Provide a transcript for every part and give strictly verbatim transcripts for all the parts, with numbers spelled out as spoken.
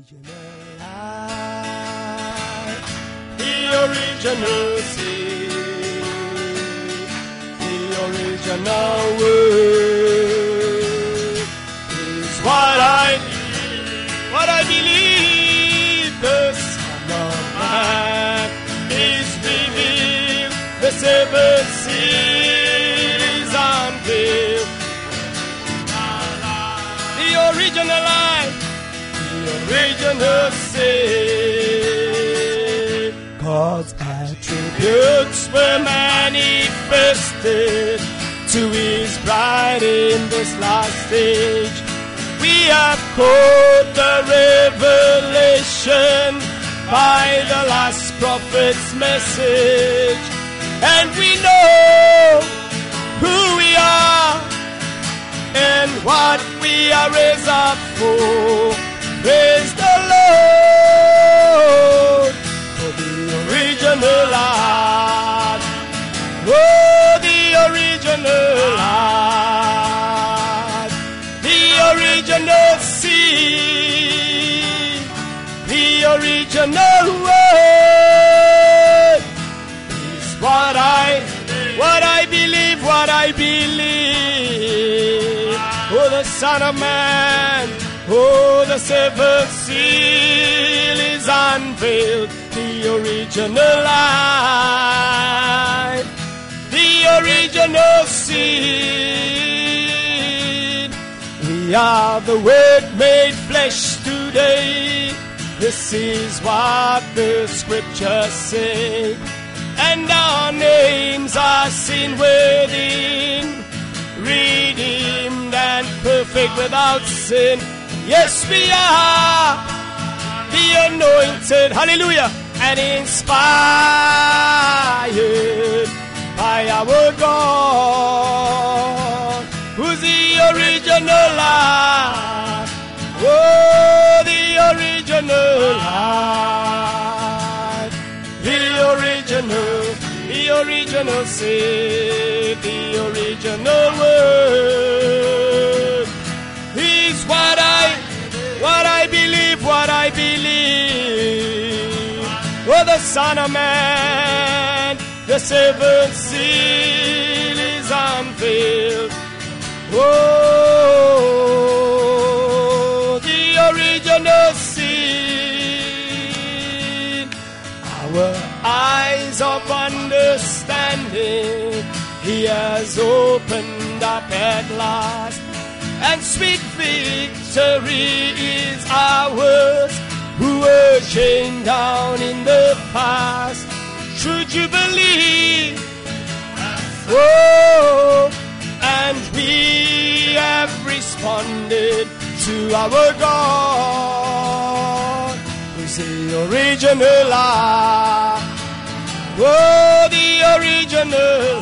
The original seed, the original word is what I believe, what I believe. The Son of Man is revealed, the seven seals unveiled. The original life, the original sin. God's attributes were manifested to His bride in this last age. We have caught the revelation by the last prophet's message, and we know who we are and what we are raised up for. Praise the Lord for the original life. Oh, the original life, the original seed, the original word is what I, what I believe, what I believe. Oh, the Son of Man, oh, the seventh seal is unveiled. The original life, the original seed. We are the Word made flesh today. This is what the Scriptures say. And our names are seen within, redeemed and perfect without sin. Yes, we are the anointed, hallelujah, and inspired by our God, who's the original life. Oh, the original life, the original, the original seed, the original word is what I, what I believe, what I believe. Oh, the Son of Man, the seventh seal is unveiled. Oh, the original seed. Our eyes of understanding He has opened up at last, and sweet victory is ours who were chained down in the past. Should you believe? Oh, and we have responded to our God, who's the original life. Oh, the original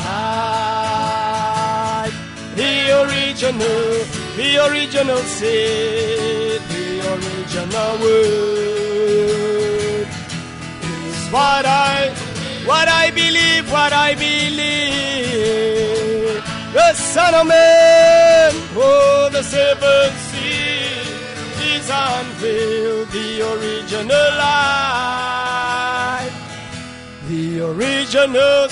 life, the original, the original seed, the original word is what I, what I believe, what I believe. The Son of Man, oh, the seventh seal is unveiled. The original life, the original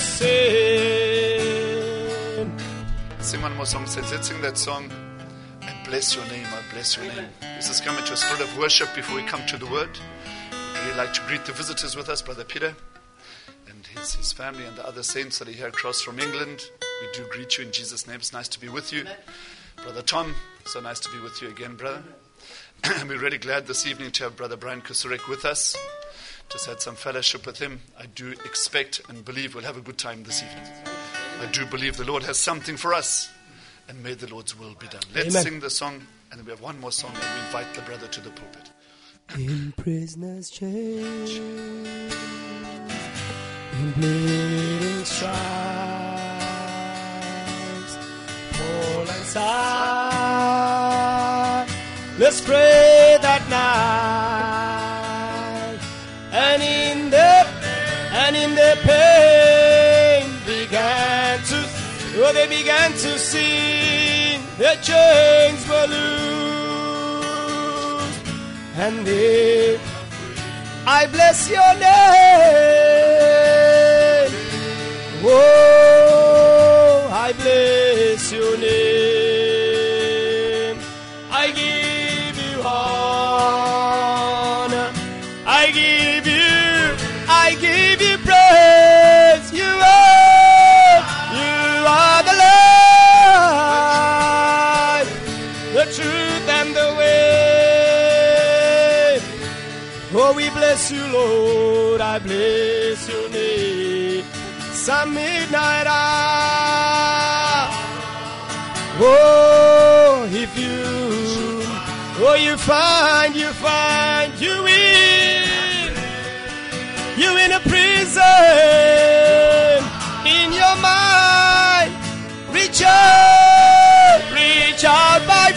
sin. Sing one more song. Let's sing that song. I bless your name, I bless your name. Let's just come into a spirit of worship before we come to the word. I'd really like to greet the visitors with us, Brother Peter and his, his family and the other saints that are here across from England. We do greet you in Jesus' name. It's nice to be with you. Brother Tom, so nice to be with you again, brother. And we're really glad this evening to have Brother Brian Kusurek with us. Just had some fellowship with him. I do expect and believe we'll have a good time this evening. I do believe the Lord has something for us, and may the Lord's will be done. Let's Amen. sing the song, and then we have one more song, and we invite the brother to the pulpit. In prisoners' chains, in bleeding stripes, Paul and Silas prayed that night, and in the and in the pain began to, oh, they began to sing. Their chains were loose, and if I bless your name. Oh, I bless your name. I give you honor. I give you, I give you praise. You are, you are the light, the truth and the way. Oh, we bless you, Lord. I bless your name. Some midnight hour. Oh, if you, oh, you find, you find, you win. You in a prison, in your mind. Reach out, reach out by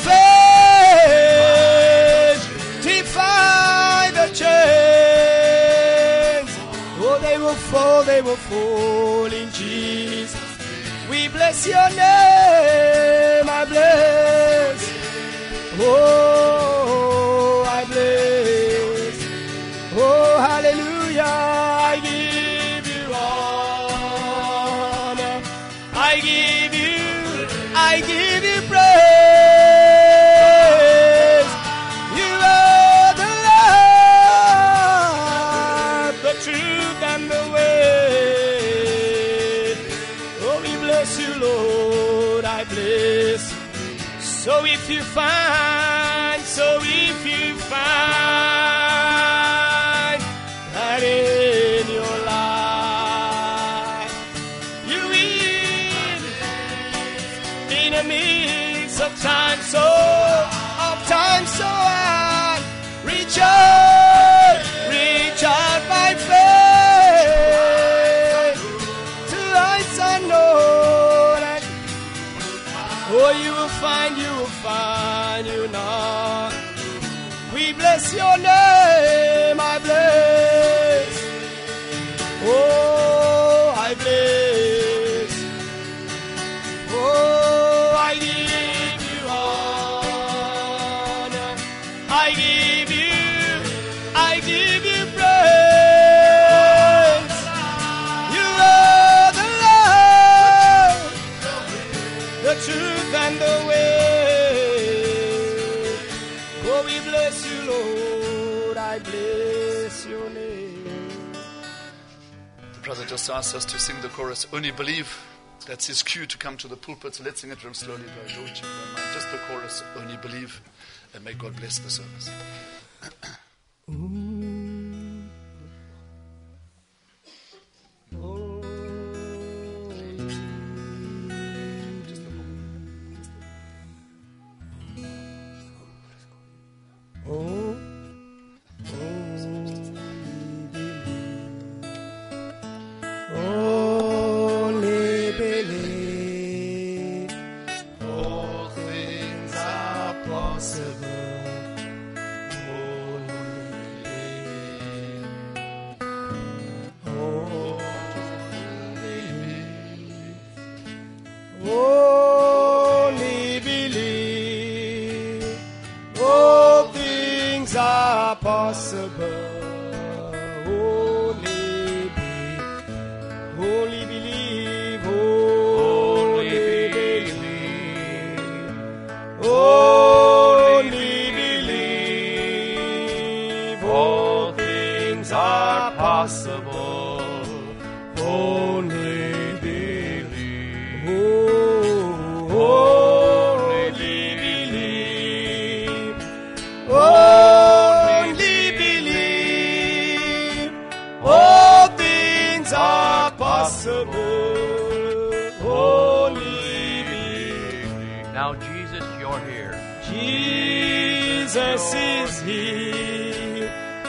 faith. Defy the chains. Oh, they will fall, they will fall in Jesus. We bless your name, I bless. Oh, I bless. Oh, hallelujah. I give you honor. I give you, I give you praise. You are the light, the truth and the way. Oh, we bless you, Lord, I bless. So if you find, so if you find that in your life you win in a midst of time so, of time so hard, reach out, reach out by faith to heights unknown, and oh, you will find, you will find, you know. We bless your name, I bless. Oh, I bless. Oh, I give you honor. I give you, I give you praise. You are the Lord, the truth and the way. Oh, we bless you, Lord. I bless your name. The brother just asked us to sing the chorus, Only Believe. That's his cue to come to the pulpit. So let's sing it from slowly, brother George. Just the chorus, Only Believe. And may God bless the service. Oh, only believe. All things are possible. Only believe. Only believe. All things are possible. Only believe. Only believe. Only believe. Only believe. All things are possible. Only believe. Oh, only believe. Only believe. All things are possible. Only believe. Now, Jesus, you're here. Jesus is here.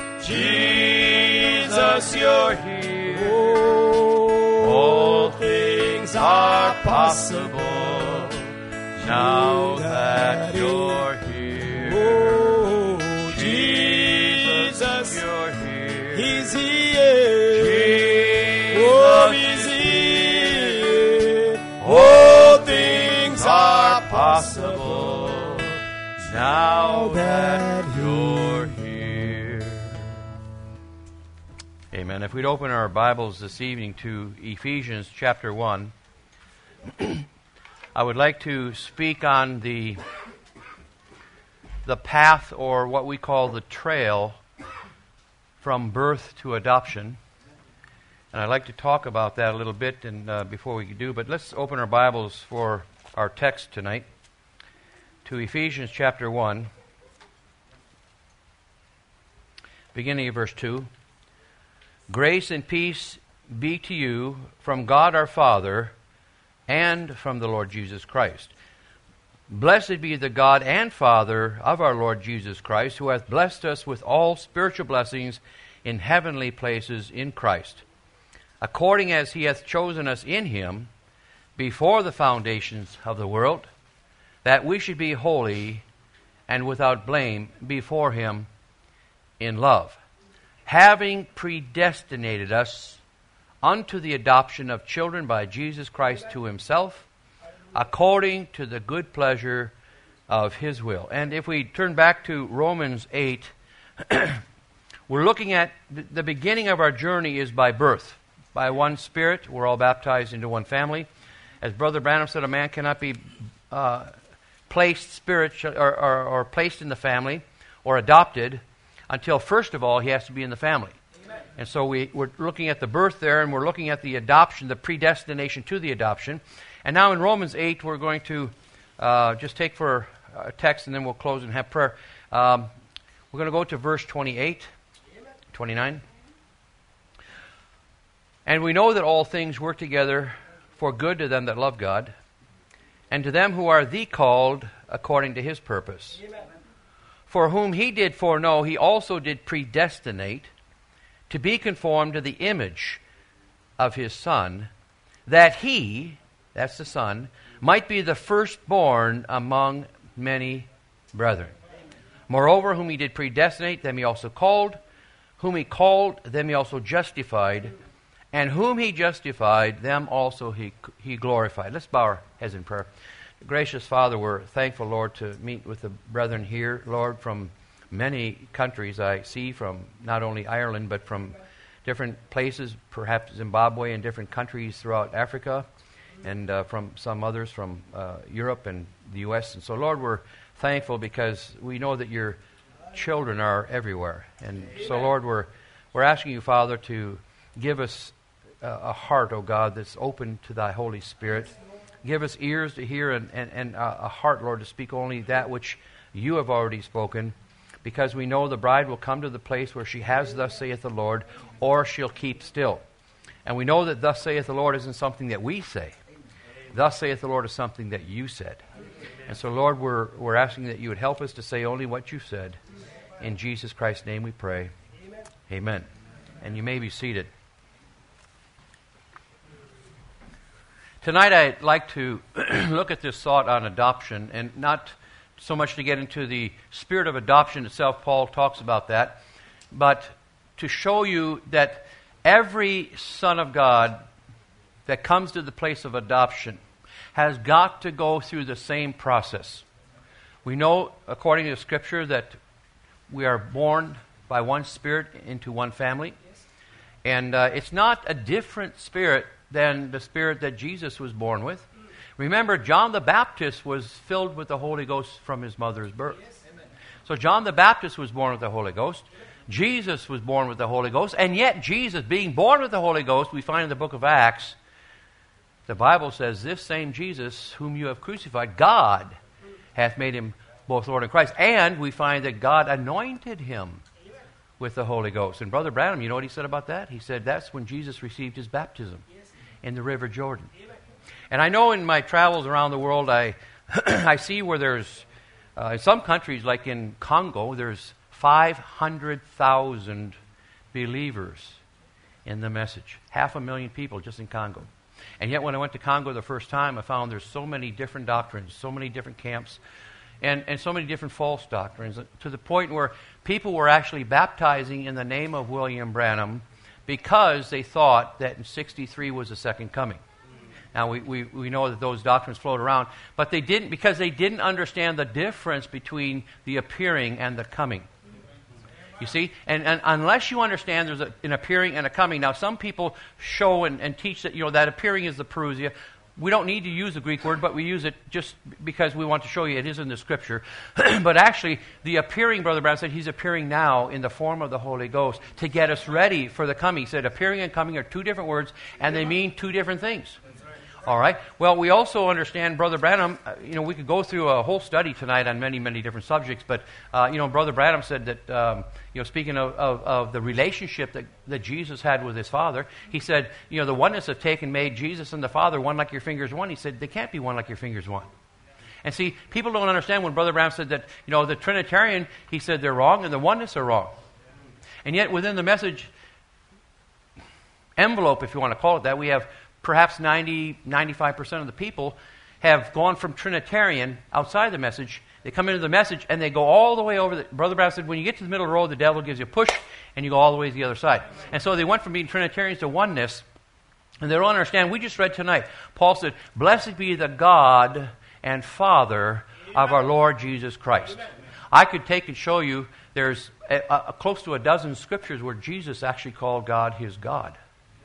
Jesus, you're here. Oh, all things are possible Now that you're here. Oh, Jesus, you're here. He's here. Jesus Oh, He's here. All things are possible now that you're here. Amen. If we'd open our Bibles this evening to Ephesians chapter one, I would like to speak on the the path, or what we call the trail, from birth to adoption. And I'd like to talk about that a little bit and uh, before we do, but let's open our Bibles for our text tonight to Ephesians chapter one, beginning of verse two. Grace and peace be to you from God our Father and from the Lord Jesus Christ. Blessed be the God and Father of our Lord Jesus Christ, who hath blessed us with all spiritual blessings in heavenly places in Christ, according as he hath chosen us in him before the foundations of the world, that we should be holy and without blame before him in love, having predestinated us unto the adoption of children by Jesus Christ to himself, according to the good pleasure of his will. And if we turn back to Romans eight, we're looking at the, the beginning of our journey is by birth. By one Spirit, we're all baptized into one family. As Brother Branham said, a man cannot be uh, placed spiritual or, or, or placed in the family or adopted until, first of all, he has to be in the family. Amen. And so we, we're looking at the birth there, and we're looking at the adoption, the predestination to the adoption. And now in Romans eight, we're going to uh, just take for a text, and then we'll close and have prayer. Um, we're going to go to verse twenty-eight, Amen. twenty-nine. And we know that all things work together for good to them that love God, and to them who are the called according to his purpose. Amen. For whom he did foreknow, he also did predestinate to be conformed to the image of his Son, that he, that's the Son, might be the firstborn among many brethren. Moreover, whom he did predestinate, them he also called. Whom he called, them he also justified. And whom he justified, them also he he glorified. Let's bow our heads in prayer. Gracious Father, we're thankful, Lord, to meet with the brethren here, Lord, from many countries I see, from not only Ireland, but from different places, perhaps Zimbabwe and different countries throughout Africa, and uh, from some others from uh, Europe and the U S And so, Lord, we're thankful because we know that your children are everywhere. And so, Lord, we're we're asking you, Father, to give us uh, a heart, O God, that's open to thy Holy Spirit. Give us ears to hear and, and, and a heart, Lord, to speak only that which you have already spoken, because we know the bride will come to the place where she has thus saith the Lord, or she'll keep still. And we know that thus saith the Lord isn't something that we say. Thus saith the Lord is something that you said. And so, Lord, we're, we're asking that you would help us to say only what you said. In Jesus Christ's name we pray. Amen. Amen. And you may be seated. Tonight I'd like to look at this thought on adoption, and not so much to get into the spirit of adoption itself. Paul talks about that, but to show you that every son of God that comes to the place of adoption has got to go through the same process. We know, according to Scripture, that we are born by one Spirit into one family, and uh, it's not a different spirit than the Spirit that Jesus was born with. Remember, John the Baptist was filled with the Holy Ghost from his mother's birth. So John the Baptist was born with the Holy Ghost. Jesus was born with the Holy Ghost. And yet Jesus, being born with the Holy Ghost, we find in the book of Acts, the Bible says, this same Jesus whom you have crucified, God hath made him both Lord and Christ. And we find that God anointed him with the Holy Ghost. And Brother Branham, you know what he said about that? He said that's when Jesus received his baptism in the River Jordan. And I know in my travels around the world, I I see where there's, uh, in some countries, like in Congo, there's five hundred thousand believers in the message. Half a million people just in Congo. And yet when I went to Congo the first time, I found there's so many different doctrines, so many different camps, and, and so many different false doctrines, to the point where people were actually baptizing in the name of William Branham because they thought that in sixty-three was the second coming. Now, we, we, we know that those doctrines float around, but they didn't, because they didn't understand the difference between the appearing and the coming. You see? And, and unless you understand there's a, an appearing and a coming. Now, some people show and, and teach that, you know, that appearing is the parousia. We don't need to use the Greek word, but we use it just because we want to show you it is in the Scripture. But actually, the appearing, Brother Brown said, he's appearing now in the form of the Holy Ghost to get us ready for the coming. He said appearing and coming are two different words, and they mean two different things. All right. Well, we also understand, Brother Branham, uh, you know, we could go through a whole study tonight on many, many different subjects, but, uh, you know, Brother Branham said that, um, you know, speaking of, of, of the relationship that, that Jesus had with his Father, he said, you know, the oneness of take and made Jesus and the Father one like your fingers one. He said, they can't be one like your fingers one. And see, people don't understand when Brother Branham said that, you know, the Trinitarian, he said they're wrong and the oneness are wrong. And yet within the message envelope, if you want to call it that, we have perhaps ninety, ninety-five percent of the people have gone from Trinitarian outside the message. They come into the message and they go all the way over. The, Brother Brown said, when you get to the middle of the road, the devil gives you a push and you go all the way to the other side. And so they went from being Trinitarians to oneness. And they don't understand. We just read tonight, Paul said, blessed be the God and Father of our Lord Jesus Christ. I could take and show you there's a, a, close to a dozen scriptures where Jesus actually called God his God.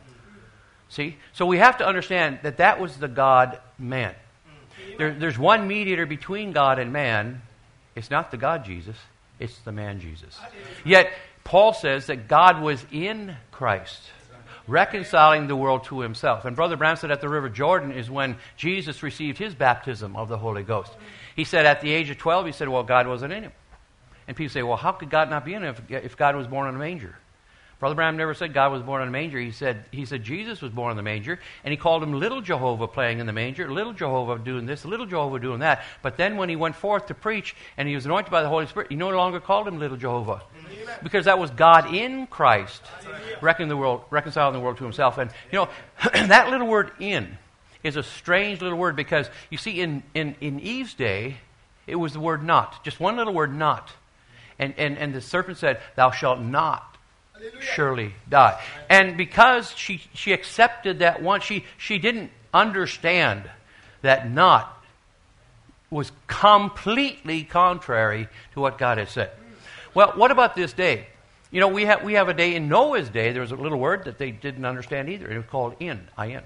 See? So we have to understand that that was the God-man. There, there's one mediator between God and man. It's not the God Jesus. It's the man Jesus. Yet, Paul says that God was in Christ, reconciling the world to himself. And Brother Brown said at the River Jordan is when Jesus received his baptism of the Holy Ghost. He said at the age of twelve, he said, well, God wasn't in him. And people say, well, how could God not be in him if, if God was born in a manger? Brother Branham never said God was born in a manger. He said he said Jesus was born in the manger, and he called him little Jehovah playing in the manger, little Jehovah doing this, little Jehovah doing that. But then when he went forth to preach and he was anointed by the Holy Spirit, he no longer called him little Jehovah, because that was God in Christ, reckoning the world, reconciling the world to himself. And you know that little word "in" is a strange little word, because you see in, in, in Eve's day it was the word "not," just one little word "not," and and and the serpent said, "Thou shalt not surely die." And because she she accepted that one, she she didn't understand that not was completely contrary to what God had said. Well, what about this day? You know, we have we have a day in Noah's day. There was a little word that they didn't understand either. It was called in, I-N.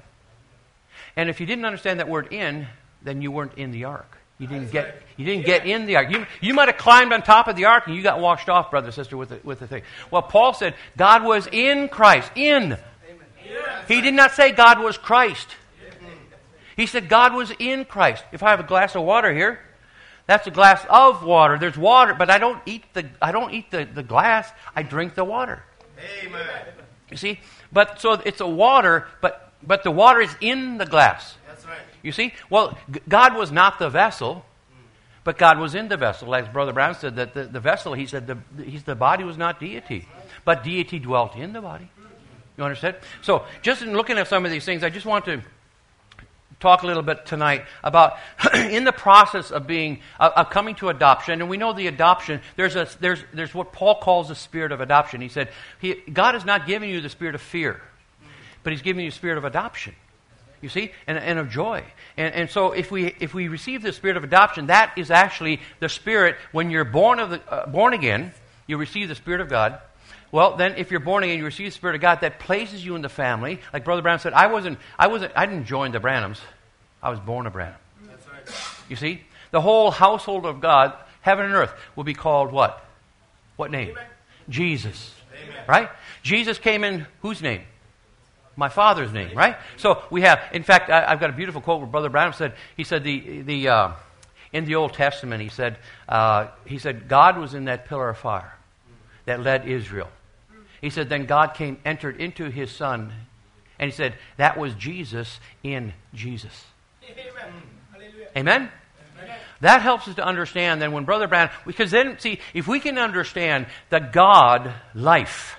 And if you didn't understand that word in, then you weren't in the ark. You didn't get you didn't get in the ark. You, you might have climbed on top of the ark and you got washed off, brother, sister, with the, with the thing. Well, Paul said God was in Christ. In. He did not say God was Christ. He said God was in Christ. If I have a glass of water here, that's a glass of water. There's water, but I don't eat the I don't eat the, the glass. I drink the water. Amen. You see? But so it's a water, but but the water is in the glass. You see? Well, g- God was not the vessel, but God was in the vessel. As Brother Brown said, that the, the vessel, he said, the, he's, the body was not deity, but deity dwelt in the body. You understand? So, just in looking at some of these things, I just want to talk a little bit tonight about in the process of being uh, of coming to adoption. And we know the adoption, there's a there's there's what Paul calls the spirit of adoption. He said, he, God is not giving you the spirit of fear, but he's giving you the spirit of adoption. You see, and, and of joy. And, and so if we if we receive the spirit of adoption, that is actually the spirit. When you're born of the uh, born again, you receive the Spirit of God. Well, then if you're born again, you receive the Spirit of God. That places you in the family. Like Brother Branham said, I wasn't I wasn't I didn't join the Branhams. I was born a Branham. That's right. You see, the whole household of God, heaven and earth, will be called what? What name? Amen. Jesus. Amen. Right? Jesus came in whose name? My Father's name, right? So we have, in fact, I, I've got a beautiful quote where Brother Branham said, he said the the uh, in the Old Testament, he said uh, he said God was in that pillar of fire that led Israel. He said then God came, entered into His Son, and he said that was Jesus in Jesus. Amen. Amen? Amen? That helps us to understand then when Brother Branham, because then see if we can understand the God life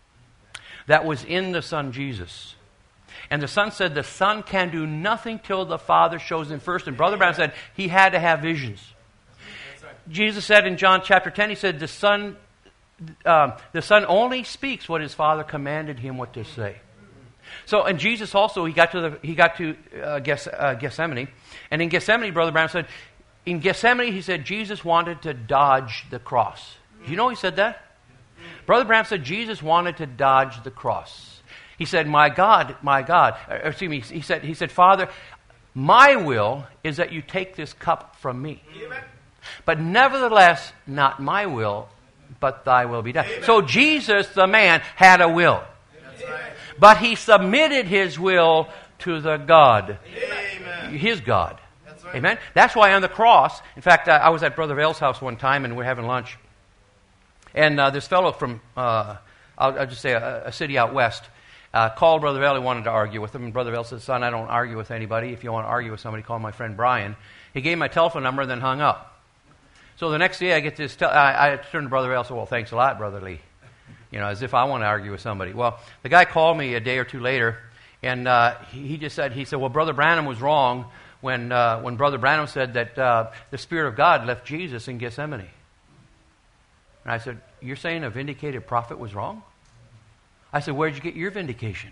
that was in the Son Jesus. And the Son said the Son can do nothing till the Father shows him first. And Brother Brown said he had to have visions. Right. Jesus said in John chapter ten, he said the Son, um, the Son only speaks what his Father commanded him what to say. So, and Jesus also, he got to the, he got to uh, Geth- uh, Gethsemane. And in Gethsemane, Brother Brown said, in Gethsemane, he said Jesus wanted to dodge the cross. Do you know he said that? Brother Branham said Jesus wanted to dodge the cross. He said, my God, my God, or, excuse me, he said, he said, Father, my will is that you take this cup from me. Amen. But nevertheless, not my will, but thy will be done. Amen. So Jesus, the man, had a will. That's right. But he submitted his will to the God, Amen. His God. That's right. Amen. That's why on the cross, in fact, I was at Brother Vale's house one time and we were having lunch. And uh, this fellow from, uh, I'll, I'll just say a, a city out west, uh, called Brother Vale. He wanted to argue with him. And Brother Vale said, son, I don't argue with anybody. If you want to argue with somebody, call my friend Brian. He gave my telephone number and then hung up. So the next day I get this, te- I, I turned to Brother Vale and said, well, thanks a lot, Brother Lee. You know, as if I want to argue with somebody. Well, the guy called me a day or two later, and uh, he, he just said, he said, well, Brother Branham was wrong when uh, when Brother Branham said that uh, the Spirit of God left Jesus in Gethsemane. And I said, you're saying a vindicated prophet was wrong? I said, where'd you get your vindication?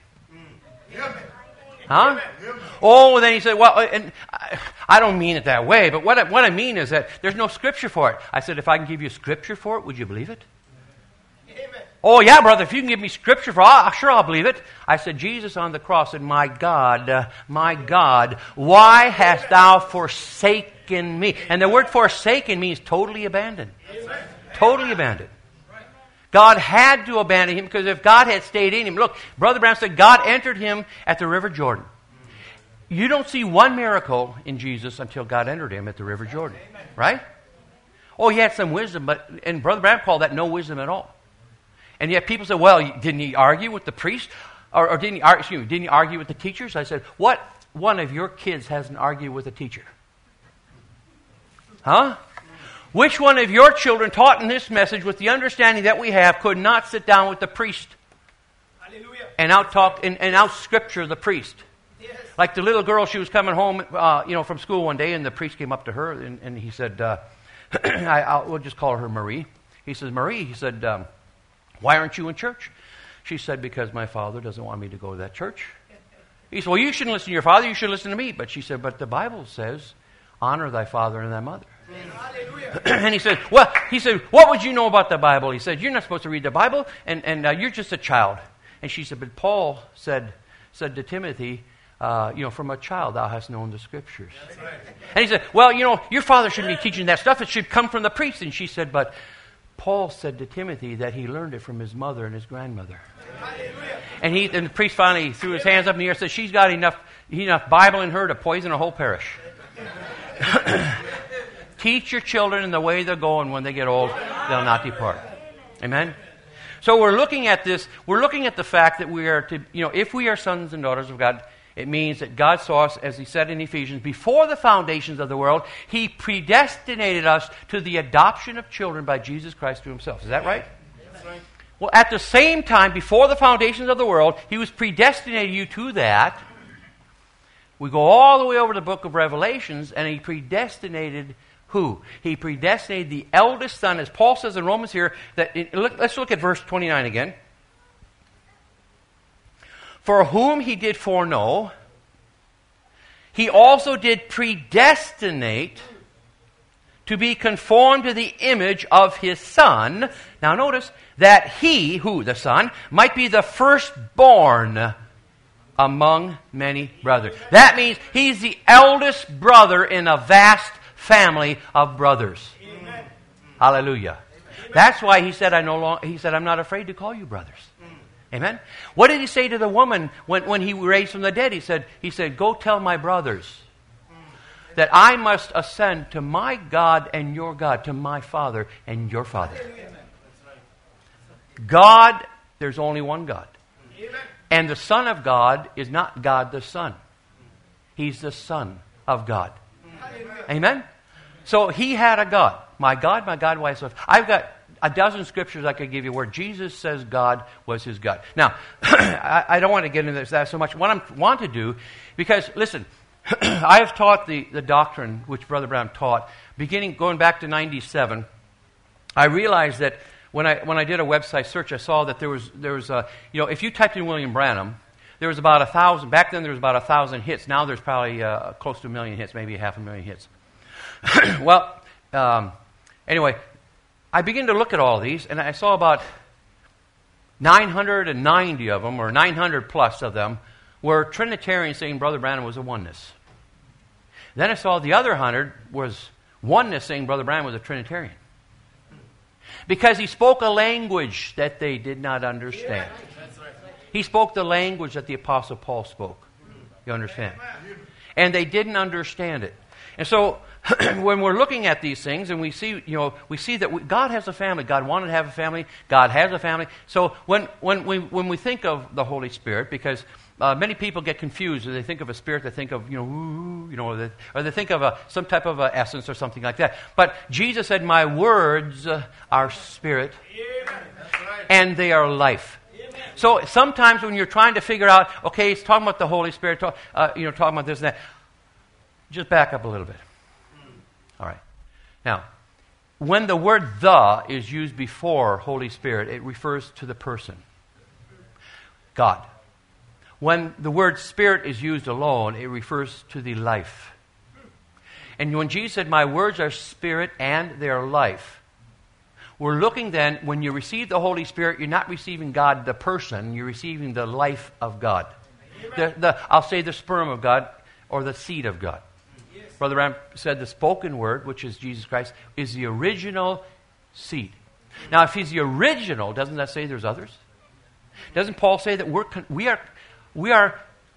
Huh? Oh, then he said, well, and I, I don't mean it that way, but what I, what I mean is that there's no scripture for it. I said, if I can give you scripture for it, would you believe it? Amen. Oh, yeah, brother, if you can give me scripture for it, I'll, sure I'll believe it. I said, Jesus on the cross said, my God, uh, my God, why hast thou forsaken me? And the word forsaken means totally abandoned. Amen. Totally abandoned. God had to abandon him because if God had stayed in him, look, Brother Branham said God entered him at the River Jordan. You don't see one miracle in Jesus until God entered him at the River Jordan, right? Oh, he had some wisdom, but and Brother Branham called that no wisdom at all. And yet people say, well, didn't he argue with the priest? Or, or didn't he argue, excuse me, didn't he argue with the teachers? I said, what one of your kids hasn't argued with a teacher? Huh? Which one of your children taught in this message with the understanding that we have could not sit down with the priest Hallelujah. and out talk and, and out scripture the priest? Yes. Like the little girl, she was coming home, uh, you know, from school one day, and the priest came up to her and, and he said, uh, I, I'll, we'll just call her Marie. He says, Marie, he said, um, why aren't you in church? She said, because my father doesn't want me to go to that church. He said, well, you shouldn't listen to your father, you should listen to me. But she said, but the Bible says, honor thy father and thy mother. And he said, well, he said, what would you know about the Bible? He said, you're not supposed to read the Bible, and, and uh, you're just a child. And she said, but Paul said said to Timothy, uh, you know, from a child thou hast known the Scriptures. Right. And he said, well, you know, your father shouldn't be teaching that stuff. It should come from the priest. And she said, but Paul said to Timothy that he learned it from his mother and his grandmother. Hallelujah. And he and the priest finally threw his hands up in the air and said, she's got enough, enough Bible in her to poison a whole parish. Teach your children in the way they're going. When they get old, they'll not depart. Amen? So we're looking at this. We're looking at the fact that we are to, you know, if we are sons and daughters of God, it means that God saw us, as he said in Ephesians, before the foundations of the world, he predestinated us to the adoption of children by Jesus Christ to himself. Is that right? That's right. Well, at the same time, before the foundations of the world, he was predestinating you to that. We go all the way over to the book of Revelations, and he predestinated who? He predestinated the eldest son, as Paul says in Romans here, that it, look, let's look at verse twenty-nine again. For whom he did foreknow, he also did predestinate to be conformed to the image of his Son. Now notice that he, who, the Son, might be the firstborn among many brothers. That means he's the eldest brother in a vast family of brothers. Amen. Hallelujah. Amen. That's why he said, I no long, he said, I'm not afraid to call you brothers. Mm. Amen. What did he say to the woman when, when he raised from the dead? He said, he said, go tell my brothers mm. that I must ascend to my God and your God, to my Father and your Father. Amen. God, there's only one God. Amen. And the Son of God is not God the Son. He's the Son of God. Amen. Amen? So he had a God. My God, my God, why so? I've got a dozen scriptures I could give you where Jesus says God was his God. Now, I, I don't want to get into that so much. What I want to do, because, listen, I have taught the, the doctrine which Brother Branham taught, beginning, going back to ninety-seven. I realized that when I when I did a website search, I saw that there was, there was a, you know, if you typed in William Branham, there was about a thousand, back then there was about a thousand hits. Now there's probably uh, close to a million hits, maybe a half a million hits. Well, um, anyway, I began to look at all these, and I saw about nine hundred ninety of them, or nine hundred plus of them, were Trinitarians saying Brother Branham was a oneness. Then I saw the other hundred was oneness saying Brother Branham was a Trinitarian. Because he spoke a language that they did not understand. He spoke the language that the Apostle Paul spoke. You understand? And they didn't understand it. And so when we're looking at these things and we see, you know, we see that we, God has a family. God wanted to have a family. God has a family. So when when we when we think of the Holy Spirit, because uh, many people get confused when they think of a spirit, they think of, you know, ooh, you know, they, or they think of a, some type of a essence or something like that. But Jesus said, "My words uh, are spirit, and they are life." So sometimes when you're trying to figure out, okay, it's talking about the Holy Spirit, talk, uh, you know, talking about this and that, just back up a little bit. All right. Now, when the word "the" is used before Holy Spirit, it refers to the person, God. When the word Spirit is used alone, it refers to the life. And when Jesus said, "My words are spirit and they are life," we're looking then, when you receive the Holy Spirit, you're not receiving God the person, you're receiving the life of God. The, the, I'll say the sperm of God or the seed of God. Yes. Brother Ram said the spoken word, which is Jesus Christ, is the original seed. Now, if he's the original, doesn't that say there's others? Doesn't Paul say that we're con- we are we are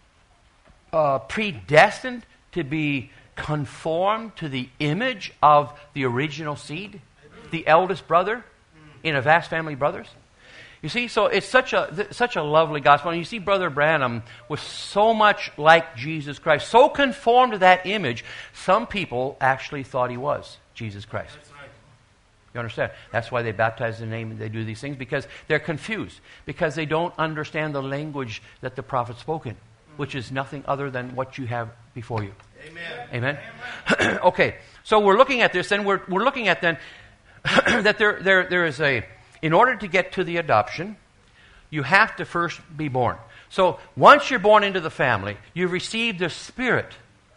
uh, predestined to be conformed to the image of the original seed? The eldest brother in a vast family of brothers. You see, so it's such a such a lovely gospel. And you see, Brother Branham was so much like Jesus Christ, so conformed to that image, some people actually thought he was Jesus Christ. That's right. You understand? That's why they baptize in the name and they do these things, because they're confused, because they don't understand the language that the prophet spoke in, which is nothing other than what you have before you. Amen. Amen? Amen. Okay, so we're looking at this, and we're we're looking at then that there, there, there is a, in order to get to the adoption, you have to first be born. So once you're born into the family, you've received the spirit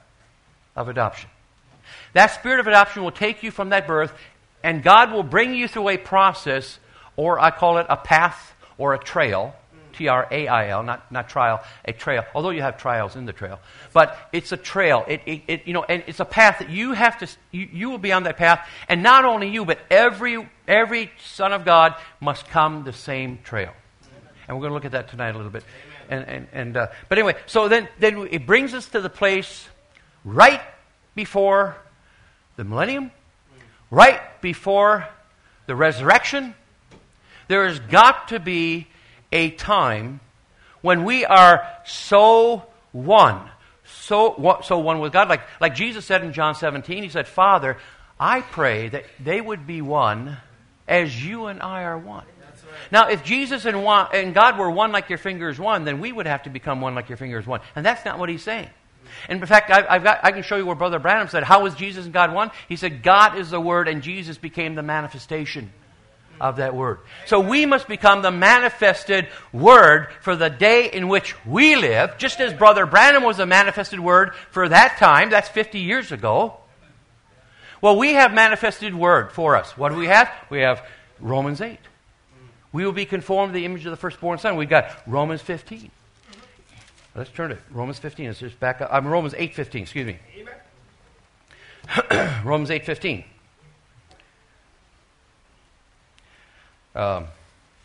of adoption. That spirit of adoption will take you from that birth, and God will bring you through a process, or I call it a path or a trail, T R A I L, not, not trial, a trail, although you have trials in the trail. But it's a trail, it, it, it, you know, and it's a path that you have to, you, you will be on that path, and not only you, but every every son of God must come the same trail. And we're going to look at that tonight a little bit. And, and, and uh, But anyway, so then, then it brings us to the place right before the millennium, right before the resurrection. There has got to be a time when we are so one, so so one with God. Like, like Jesus said in John seventeen, he said, "Father, I pray that they would be one as you and I are one." That's right. Now, if Jesus and, one, and God were one like your finger is one, then we would have to become one like your finger is one. And that's not what he's saying. And in fact, I've, I've got, I can show you where Brother Branham said, how is Jesus and God one? He said, God is the Word, and Jesus became the manifestation of that Word. So we must become the manifested Word for the day in which we live, just as Brother Branham was the manifested Word for that time. That's fifty years ago. Well, we have manifested Word for us. What do we have? We have Romans eight. We will be conformed to the image of the firstborn Son. We've got Romans fifteen. Let's turn to Romans fifteen. Let's just back up. I'm Romans eight fifteen, excuse me. Romans eight fifteen. Um,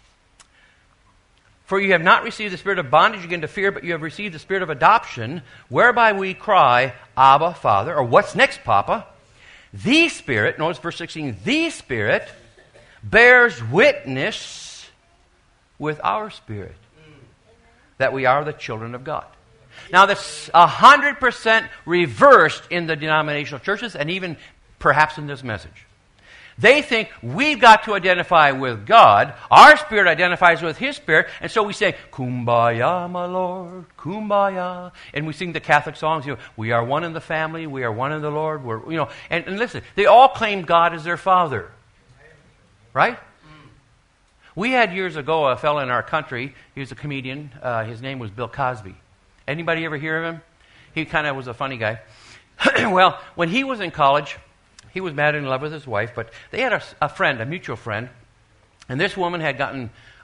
For you have not received the spirit of bondage again to fear, but you have received the spirit of adoption, whereby we cry, Abba, Father, or what's next, Papa? The Spirit, notice verse sixteen, the Spirit bears witness with our spirit that we are the children of God. Now that's one hundred percent reversed in the denominational churches and even perhaps in this message. They think we've got to identify with God. Our spirit identifies with His Spirit. And so we say, Kumbaya, my Lord, Kumbaya. And we sing the Catholic songs, you know, we are one in the family, we are one in the Lord. We're, you know, and, and listen, they all claim God as their Father. Right? We had years ago a fellow in our country, he was a comedian, uh, his name was Bill Cosby. Anybody ever hear of him? He kind of was a funny guy. Well, when he was in college, he was mad in love with his wife, but they had a, a friend, a mutual friend, and this woman had gotten, uh,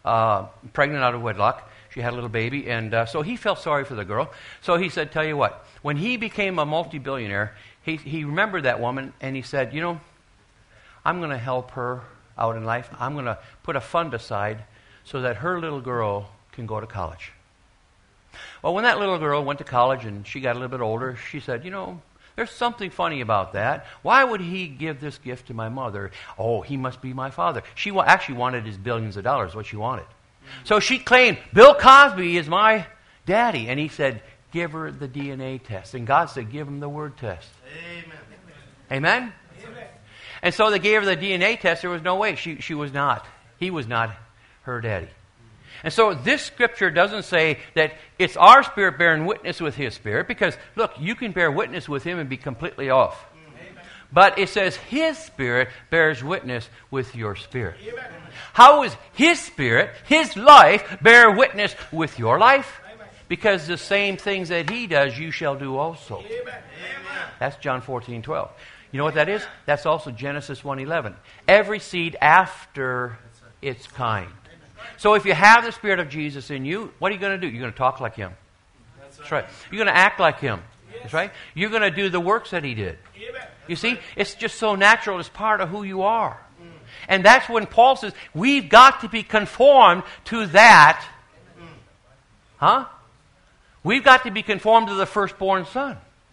uh, pregnant out of wedlock. She had a little baby, and uh, so he felt sorry for the girl. So he said, tell you what, when he became a multi-billionaire, he, he remembered that woman, and he said, you know, I'm going to help her out in life. I'm going to put a fund aside so that her little girl can go to college. Well, when that little girl went to college and she got a little bit older, she said, you know, there's something funny about that. Why would he give this gift to my mother? Oh, he must be my father. She wa- actually wanted his billions of dollars, what she wanted. So she claimed, Bill Cosby is my daddy. And he said, give her the D N A test. And God said, give him the word test. Amen. Amen? Amen. And so they gave her the D N A test. There was no way. She, she was not. He was not her daddy. And so this scripture doesn't say that it's our spirit bearing witness with his spirit, because, look, you can bear witness with him and be completely off. Amen. But it says his spirit bears witness with your spirit. Amen. How is his spirit, his life, bear witness with your life? Amen. Because the same things that he does, you shall do also. Amen. That's John fourteen twelve. You know what that is? That's also Genesis one eleven. Every seed after its kind. So if you have the Spirit of Jesus in you, what are you going to do? You're going to talk like him. That's right. You're going to act like him. That's right. You're going to do the works that he did. You see, it's just so natural. It's part of who you are. And that's when Paul says, we've got to be conformed to that. Huh? We've got to be conformed to the firstborn son.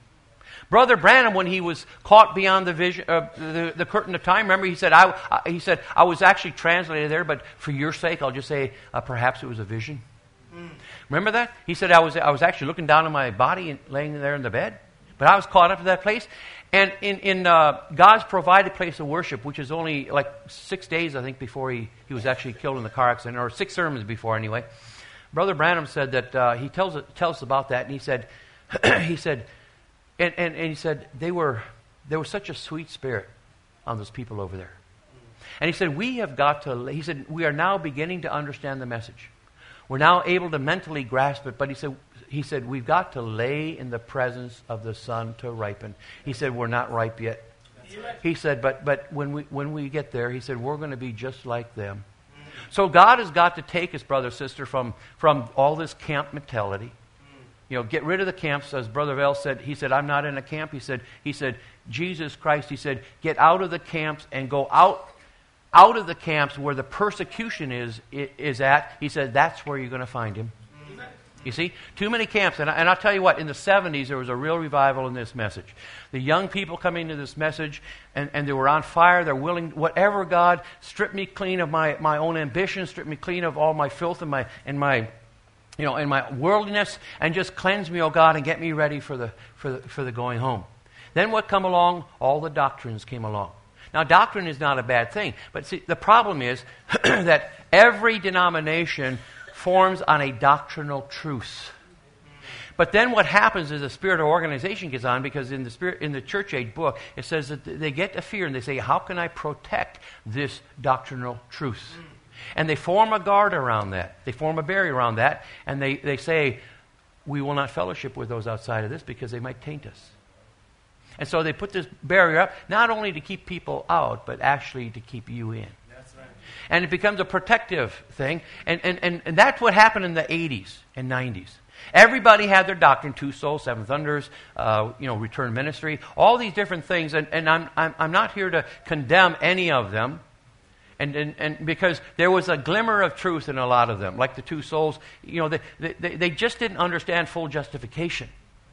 Brother Branham, when he was caught beyond the vision, uh, the, the curtain of time, remember he said, I, uh, he said, I was actually translated there, but for your sake, I'll just say, uh, perhaps it was a vision. Mm. Remember that? He said, I was, I was actually looking down on my body and laying there in the bed, but I was caught up to that place. And in, in uh, God's provided place of worship, which is only like six days, I think, before he, he was actually killed in the car accident, or six sermons before anyway, Brother Branham said that, uh, he tells, tells us about that, and he said, he said, And, and, and he said, they were, there was such a sweet spirit on those people over there. And he said, we have got to, he said, we are now beginning to understand the message. We're now able to mentally grasp it, but he said, he said, we've got to lay in the presence of the Son to ripen. He said, we're not ripe yet. Right. He said, but, but when we, when we get there, he said, we're going to be just like them. Mm. So God has got to take us, brother, sister, from, from all this camp mentality. You know, get rid of the camps, as Brother Vell said. He said, I'm not in a camp. He said, he said, Jesus Christ, he said, get out of the camps and go out, out of the camps where the persecution is, is at. He said, that's where you're going to find him. Amen. You see, too many camps. And, I, and I'll tell you what, in the seventies, there was a real revival in this message. The young people coming to this message, and, and they were on fire. They're willing, whatever, God, strip me clean of my, my own ambition, strip me clean of all my filth and my, and my you know, in my worldliness, and just cleanse me, oh God, and get me ready for the, for the, for the going home. Then what come along? All the doctrines came along. Now, doctrine is not a bad thing, but see, the problem is that every denomination forms on a doctrinal truth. But then what happens is the spirit of organization gets on, because in the spirit in the church age book, it says that they get to fear, and they say, how can I protect this doctrinal truth? And they form a guard around that. They form a barrier around that. And they, they say, we will not fellowship with those outside of this because they might taint us. And so they put this barrier up, not only to keep people out, but actually to keep you in. That's right. And it becomes a protective thing. And, and, and, and that's what happened in the eighties and nineties. Everybody had their doctrine, Two Souls, Seven Thunders, uh, you know, Return Ministry, all these different things. And, and I'm, I'm, I'm not here to condemn any of them. And, and and because there was a glimmer of truth in a lot of them, like the Two Souls, you know, they they, they just didn't understand full justification.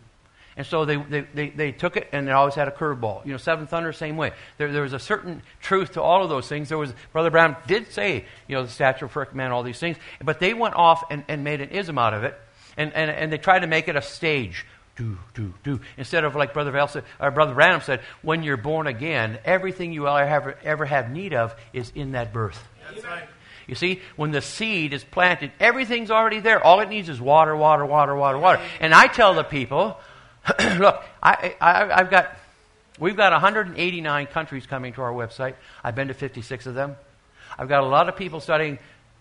And so they, they, they, they took it, and they always had a curveball. You know, Seven Thunder, same way. There there was a certain truth to all of those things. There was, Brother Brown did say, you know, the stature of perfect man, all these things, but they went off and, and made an ism out of it, and, and, and they tried to make it a stage. Do, do, do. Instead of, like Brother Val said, or Brother Branham said, when you're born again, everything you ever, ever have need of is in that birth. That's right. You see, when the seed is planted, everything's already there. All it needs is water, water, water, water, water. And I tell the people, look, I, I, I've got, we've got one hundred eighty-nine countries coming to our website. I've been to fifty-six of them. I've got a lot of people studying,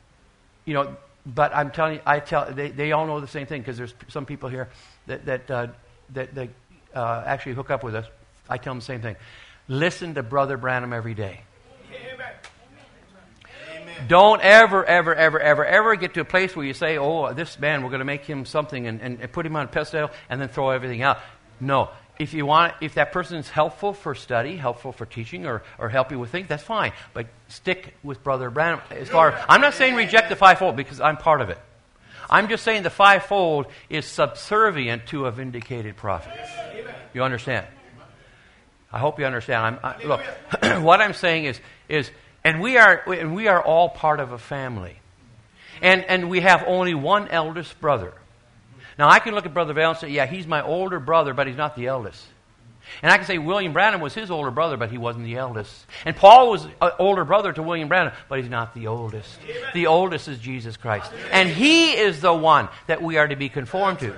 you know, but I'm telling you, I tell, they, they all know the same thing, because there's some people here that that uh, that, that uh, actually hook up with us. I tell them the same thing. Listen to Brother Branham every day. Amen. Don't ever, ever, ever, ever, ever get to a place where you say, oh, this man, we're going to make him something and, and, and put him on a pedestal and then throw everything out. No. If you want, if that person is helpful for study, helpful for teaching, or, or help you with things, that's fine. But stick with Brother Branham. As far, I'm not saying reject the fivefold because I'm part of it. I'm just saying the fivefold is subservient to a vindicated prophet. You understand? I hope you understand. I'm, I, look, what I'm saying is, is, and we are, and we are all part of a family, and and we have only one eldest brother. Now I can look at Brother Vail and say, yeah, he's my older brother, but he's not the eldest. And I can say William Branham was his older brother, but he wasn't the eldest. And Paul was an older brother to William Branham, but he's not the oldest. Amen. The oldest is Jesus Christ. Amen. And he is the one that we are to be conformed to. Amen.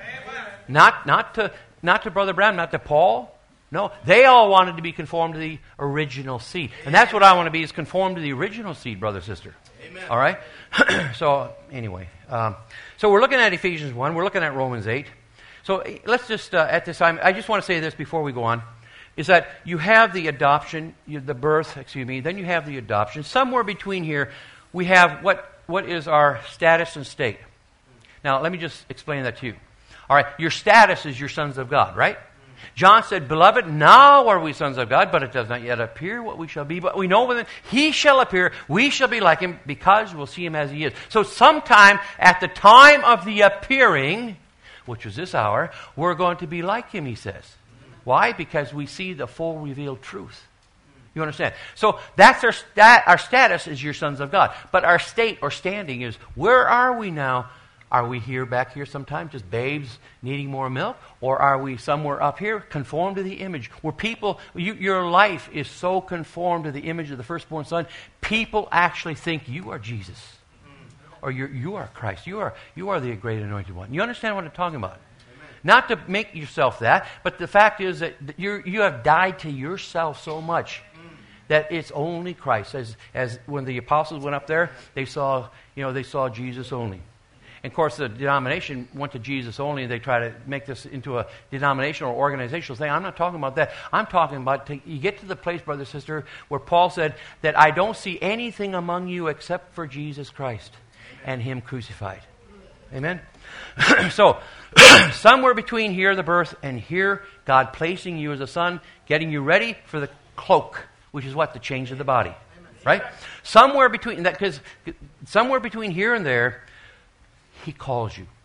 Not, not to not to Brother Branham, not to Paul. No, they all wanted to be conformed to the original seed. And that's what I want to be, is conformed to the original seed, brother, sister. Amen. All right? So, anyway. Um, so we're looking at Ephesians one. We're looking at Romans eight. So let's just, uh, at this time, I just want to say this before we go on, is that you have the adoption, you, the birth, excuse me, then you have the adoption. Somewhere between here, we have what what is our status and state. Now, let me just explain that to you. All right, your status is you're sons of God, right? John said, beloved, now are we sons of God, but it does not yet appear what we shall be. But we know when he shall appear, we shall be like him, because we'll see him as he is. So sometime at the time of the appearing, which was this hour, we're going to be like him, he says. Why? Because we see the full revealed truth. You understand? So that's our stat. Our status is your sons of God. But our state or standing is, where are we now? Are we here, back here sometime, just babes needing more milk? Or are we somewhere up here, conformed to the image? Where people, you, your life is so conformed to the image of the firstborn son, people actually think you are Jesus. Or you're, you are Christ. You are, you are the great anointed one. You understand what I'm talking about? Amen. Not to make yourself that, but the fact is that you you have died to yourself so much mm. that it's only Christ. As as when the apostles went up there, they saw you know they saw Jesus only. And of course, the denomination went to Jesus only, and they try to make this into a denominational or organizational thing. I'm not talking about that. I'm talking about to, you get to the place, brother, sister, where Paul said that I don't see anything among you except for Jesus Christ and him crucified. Amen? So, somewhere between here, the birth, and here, God placing you as a son, getting you ready for the cloak, which is what? The change of the body. Right? Somewhere between that, because somewhere between here and there, he calls you.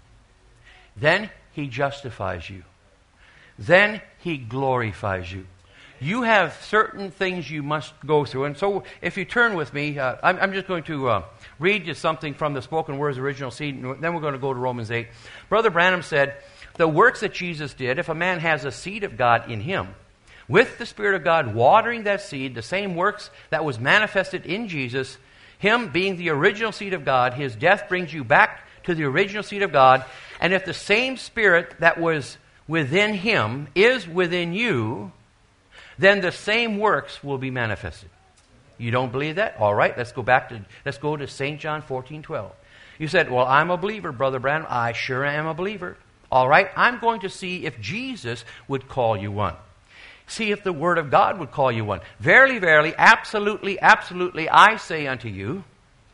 Then he justifies you. Then he glorifies you. You have certain things you must go through. And so if you turn with me, uh, I'm, I'm just going to uh, read you something from the Spoken Words Original Seed, and then we're going to go to Romans eight. Brother Branham said, the works that Jesus did, if a man has a seed of God in him, with the Spirit of God watering that seed, the same works that was manifested in Jesus, him being the original seed of God, his death brings you back to the original seed of God. And if the same Spirit that was within him is within you, then the same works will be manifested. You don't believe that? All right, let's go back to let's go to Saint John fourteen twelve. You said, well, I'm a believer, Brother Branham. I sure am a believer. All right, I'm going to see if Jesus would call you one. See if the Word of God would call you one. Verily, verily, absolutely, absolutely, I say unto you,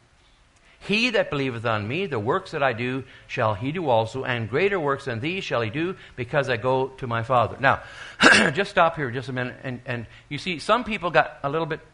he that believeth on me, the works that I do, shall he do also, and greater works than these shall he do, because I go to my Father. Now, just stop here just a minute. And, and you see, some people got a little bit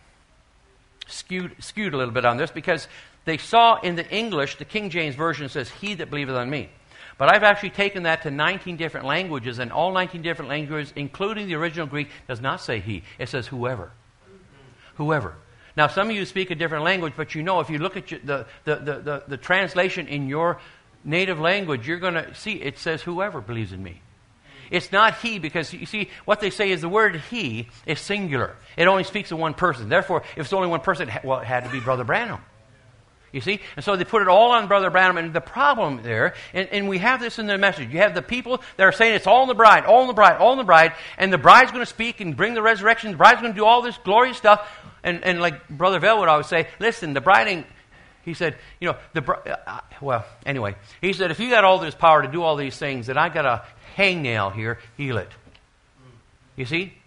skewed, skewed a little bit on this, because they saw in the English, the King James Version says, he that believeth on me. But I've actually taken that to nineteen different languages, and all nineteen different languages, including the original Greek, does not say he. It says whoever. Whoever. Now, some of you speak a different language, but you know, if you look at the, the, the, the, the translation in your native language, you're going to see it says whoever believes in me. It's not he, because you see, what they say is the word he is singular. It only speaks of one person. Therefore, if it's only one person, well, it had to be Brother Branham. You see? And so they put it all on Brother Branham. And the problem there, and, and we have this in the message, you have the people that are saying it's all in the bride, all in the bride, all in the bride, and the bride's going to speak and bring the resurrection, the bride's going to do all this glorious stuff. And, and like Brother Vell would always say, listen, the bride ain't, he said, you know, the uh, well, anyway, he said, if you got all this power to do all these things, then I got a hangnail here, heal it. You see?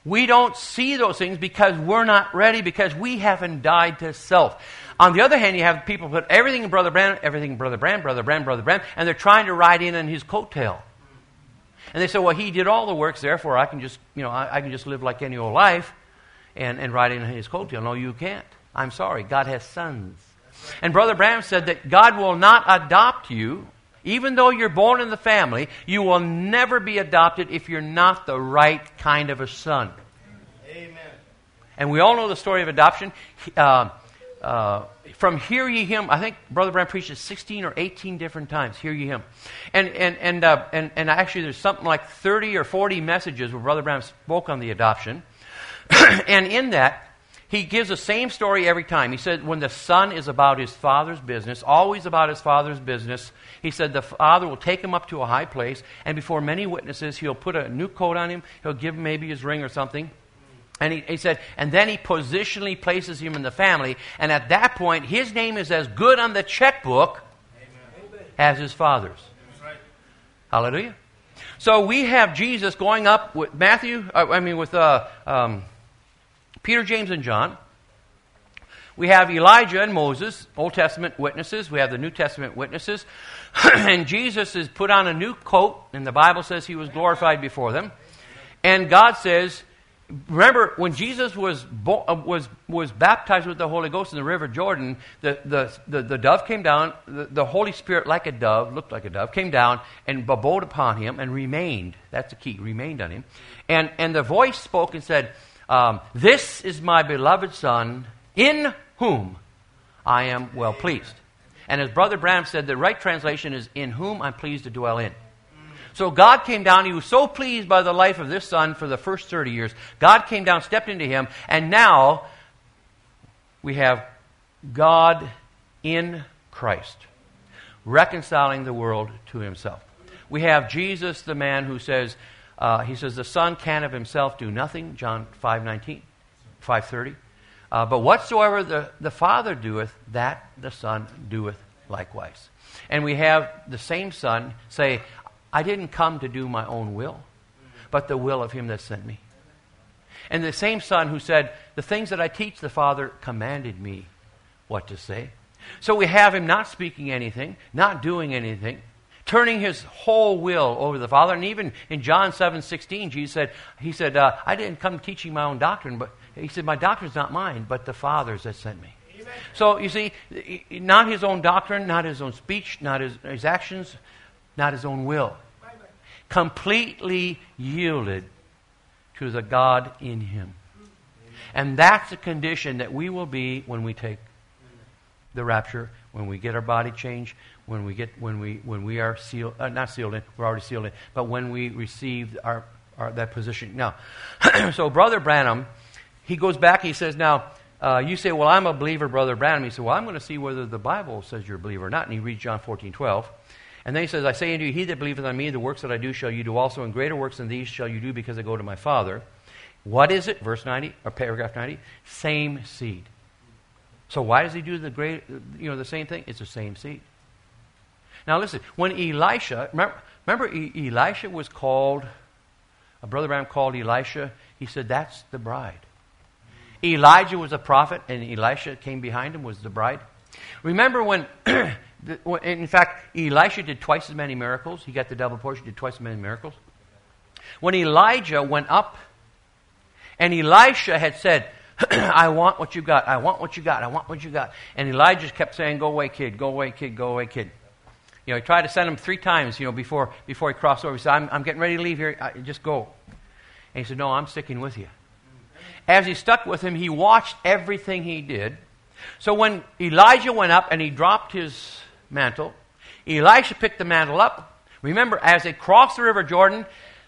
We don't see those things because we're not ready, because we haven't died to self. On the other hand, you have people put everything in Brother Branham, everything in Brother Branham, Brother Branham, Brother Branham, and they're trying to ride in on his coattail. And they say, well, he did all the works, therefore I can just, you know, I, I can just live like any old life and, and ride in on his coattail. No, you can't. I'm sorry. God has sons. And Brother Branham said that God will not adopt you. Even though you're born in the family, you will never be adopted if you're not the right kind of a son. Amen. And we all know the story of adoption. Uh, uh, from Hear Ye Him, I think Brother Branham preached it sixteen or eighteen different times. Hear Ye Him. And and and, uh, and and actually there's something like thirty or forty messages where Brother Branham spoke on the adoption. And in that, he gives the same story every time. He said when the son is about his father's business, always about his father's business, he said the father will take him up to a high place, and before many witnesses, he'll put a new coat on him, he'll give him maybe his ring or something. And he, he said, and then he positionally places him in the family, and at that point, his name is as good on the checkbook Amen. As his father's. Right. Hallelujah. So we have Jesus going up with Matthew, uh, I mean with uh, um, Peter, James, and John. We have Elijah and Moses, Old Testament witnesses. We have the New Testament witnesses. And Jesus is put on a new coat, and the Bible says he was glorified before them. And God says, remember, when Jesus was bo- uh, was was baptized with the Holy Ghost in the River Jordan, the, the, the, the dove came down, the, the Holy Spirit, like a dove, looked like a dove, came down and abode upon him and remained. That's the key, remained on him. And, and the voice spoke and said, um, this is my beloved Son, in whom I am well pleased. And as Brother Branham said, the right translation is, in whom I'm pleased to dwell in. So God came down. He was so pleased by the life of this son for the first thirty years. God came down, stepped into him, and now we have God in Christ, reconciling the world to himself. We have Jesus, the man who says, uh, he says, the Son can of himself do nothing, John five nineteen, five thirty. Uh, but whatsoever the, the Father doeth, that the Son doeth likewise. And we have the same Son say, I didn't come to do my own will, but the will of him that sent me. And the same Son who said, the things that I teach the Father commanded me what to say. So we have him not speaking anything, not doing anything, turning his whole will over to the Father. And even in John seven sixteen, Jesus said, he said, uh, I didn't come teaching my own doctrine, but he said, my doctrine's not mine, but the Father's that sent me. Amen. So you see, not his own doctrine, not his own speech, not his, his actions, not his own will. Completely yielded to the God in him. And that's the condition that we will be when we take the rapture, when we get our body changed, when we get when we when we are sealed, uh, not sealed in, we're already sealed in, but when we receive our, our that position. Now, so Brother Branham, he goes back, he says, now, uh, you say, well, I'm a believer, Brother Branham. He said, well, I'm going to see whether the Bible says you're a believer or not. And he reads John fourteen twelve. And then he says, I say unto you, he that believeth on me, the works that I do shall you do also, and greater works than these shall you do, because I go to my Father. What is it? Verse ninety, or paragraph ninety. Same seed. So why does he do the great, you know, the same thing? It's the same seed. Now listen, when Elisha, remember, remember E- Elisha was called, a Brother Branham called Elisha, he said, that's the bride. Elijah was a prophet, and Elisha came behind him, was the bride. Remember when... In fact, Elisha did twice as many miracles. He got the double portion, did twice as many miracles. When Elijah went up, and Elisha had said, I want what you got, I want what you got, I want what you got. And Elijah kept saying, go away, kid, go away, kid, go away, kid. You know, he tried to send him three times, you know, before before he crossed over. He said, I'm, I'm getting ready to leave here, I, just go. And he said, no, I'm sticking with you. As he stuck with him, he watched everything he did. So when Elijah went up and he dropped his mantle, Elisha picked the mantle up. Remember, as they crossed the River Jordan,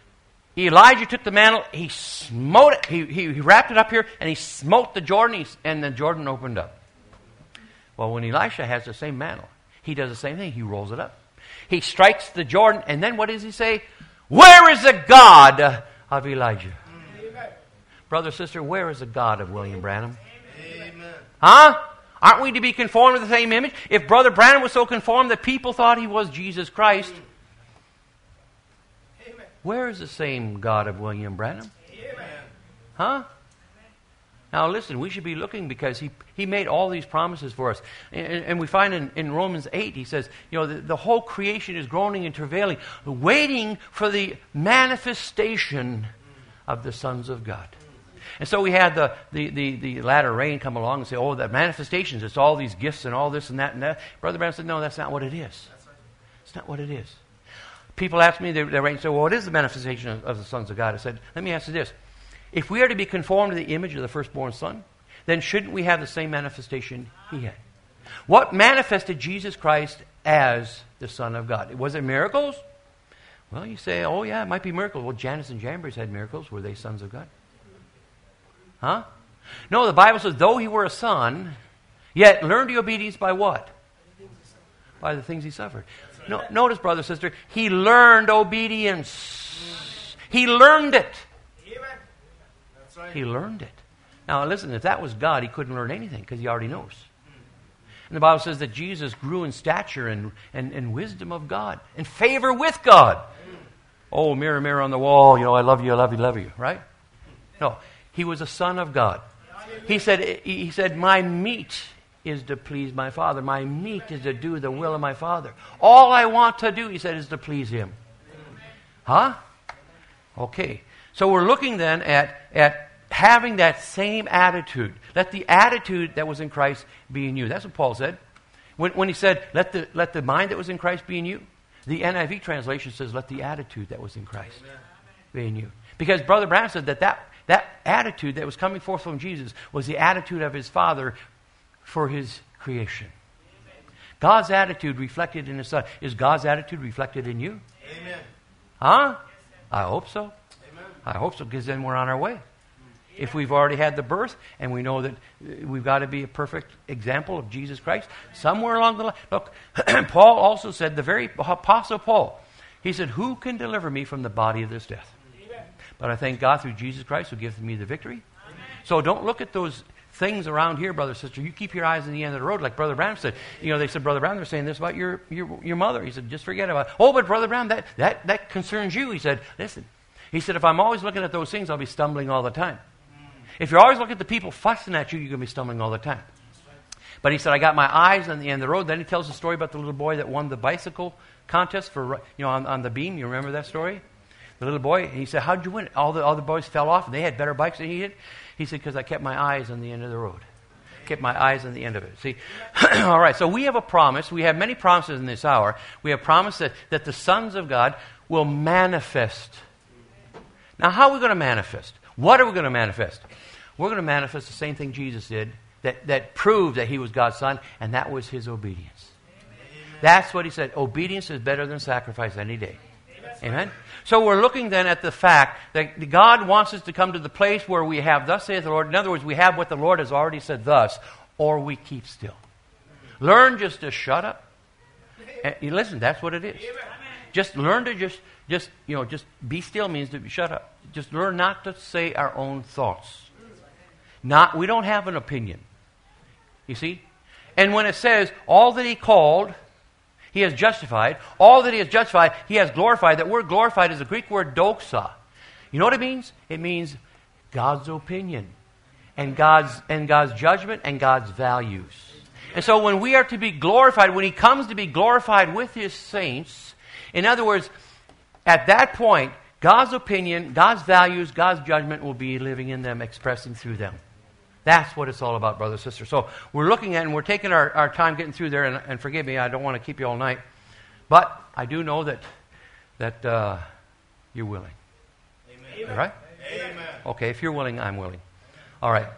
Elijah took the mantle, he smote it, he, he, he wrapped it up here, and he smote the Jordan, he, and the Jordan opened up. Well, when Elisha has the same mantle, he does the same thing, he rolls it up. He strikes the Jordan, and then what does he say? Where is the God of Elijah? Amen. Brother, sister, where is the God of William Branham? Amen. Huh? Aren't we to be conformed to the same image? If Brother Branham was so conformed that people thought he was Jesus Christ, Amen. Where is the same God of William Branham? Amen. Huh? Now listen, we should be looking because he, he made all these promises for us. And, and we find in, in Romans eight, he says, you know, the, the whole creation is groaning and travailing, waiting for the manifestation of the sons of God. And so we had the, the, the, the latter rain come along and say, oh, the manifestations, it's all these gifts and all this and that and that. Brother Branham said, no, that's not what it is. It's not what it is. People ask me, they, they write and say, well, what is the manifestation of, of the sons of God? I said, let me ask you this. If we are to be conformed to the image of the firstborn son, then shouldn't we have the same manifestation he had? What manifested Jesus Christ as the Son of God? Was it miracles? Well, you say, oh yeah, it might be miracles. Well, Jannes and Jambres had miracles. Were they sons of God? Huh? No, the Bible says, though he were a son, yet learned the obedience by what? By the things he suffered. No, notice, brother, sister, he learned obedience. He learned it. He learned it. Now, listen, if that was God, he couldn't learn anything because he already knows. And the Bible says that Jesus grew in stature and, and, and wisdom of God, and favor with God. Oh, mirror, mirror on the wall, you know, I love you, I love you, love you, right? No, he was a son of God. He said, he said, my meat is to please my Father. My meat is to do the will of my Father. All I want to do, he said, is to please him. Huh? Okay. So we're looking then at, at having that same attitude. Let the attitude that was in Christ be in you. That's what Paul said. When, when he said, let the, let the mind that was in Christ be in you, the N I V translation says, let the attitude that was in Christ Amen. Be in you. Because Brother Branham said that, that that attitude that was coming forth from Jesus was the attitude of his Father for his creation. Amen. God's attitude reflected in his Son. Is God's attitude reflected in you? Amen. Huh? I hope so. Amen. I hope so, because then we're on our way. If we've already had the birth and we know that we've got to be a perfect example of Jesus Christ, somewhere along the line. Look, Paul also said, the very Apostle Paul, he said, who can deliver me from the body of this death? Amen. But I thank God through Jesus Christ who gives me the victory. Amen. So don't look at those things around here, brother, sister. You keep your eyes on the end of the road, like Brother Branham said. You know, they said, Brother Branham, they're saying this about your, your, your mother. He said, just forget about it. Oh, but Brother Branham, that, that, that concerns you. He said, listen. He said, if I'm always looking at those things, I'll be stumbling all the time. If you're always looking at the people fussing at you, you're going to be stumbling all the time. But he said, I got my eyes on the end of the road. Then he tells the story about the little boy that won the bicycle contest for, you know, on, on the beam. You remember that story? The little boy. And he said, how'd you win? All the other boys fell off, and they had better bikes than he did. He said, because I kept my eyes on the end of the road. Kept my eyes on the end of it. See? All right, so we have a promise. We have many promises in this hour. We have promised that, that the sons of God will manifest. Now, how are we going to manifest? What are we going to manifest? We're going to manifest the same thing Jesus did that, that proved that he was God's son, and that was his obedience. Amen. That's what he said. Obedience is better than sacrifice any day. Amen. Amen? So we're looking then at the fact that God wants us to come to the place where we have, thus saith the Lord. In other words, we have what the Lord has already said thus, or we keep still. Learn just to shut up. And listen, that's what it is. Just learn to just, just, you know, just be still means to shut up. Just learn not to say our own thoughts. Not, we don't have an opinion. You see? And when it says, all that he called, he has justified. All that he has justified, he has glorified. That word glorified is the Greek word doxa. You know what it means? It means God's opinion. And God's, and God's judgment and God's values. And so when we are to be glorified, when he comes to be glorified with his saints, in other words, at that point, God's opinion, God's values, God's judgment will be living in them, expressing through them. That's what it's all about, brother, sister. So we're looking at, and we're taking our, our time getting through there, and, and forgive me, I don't want to keep you all night. But I do know that that uh, you're willing. Amen. All right? Amen. Okay, if you're willing, I'm willing. All right.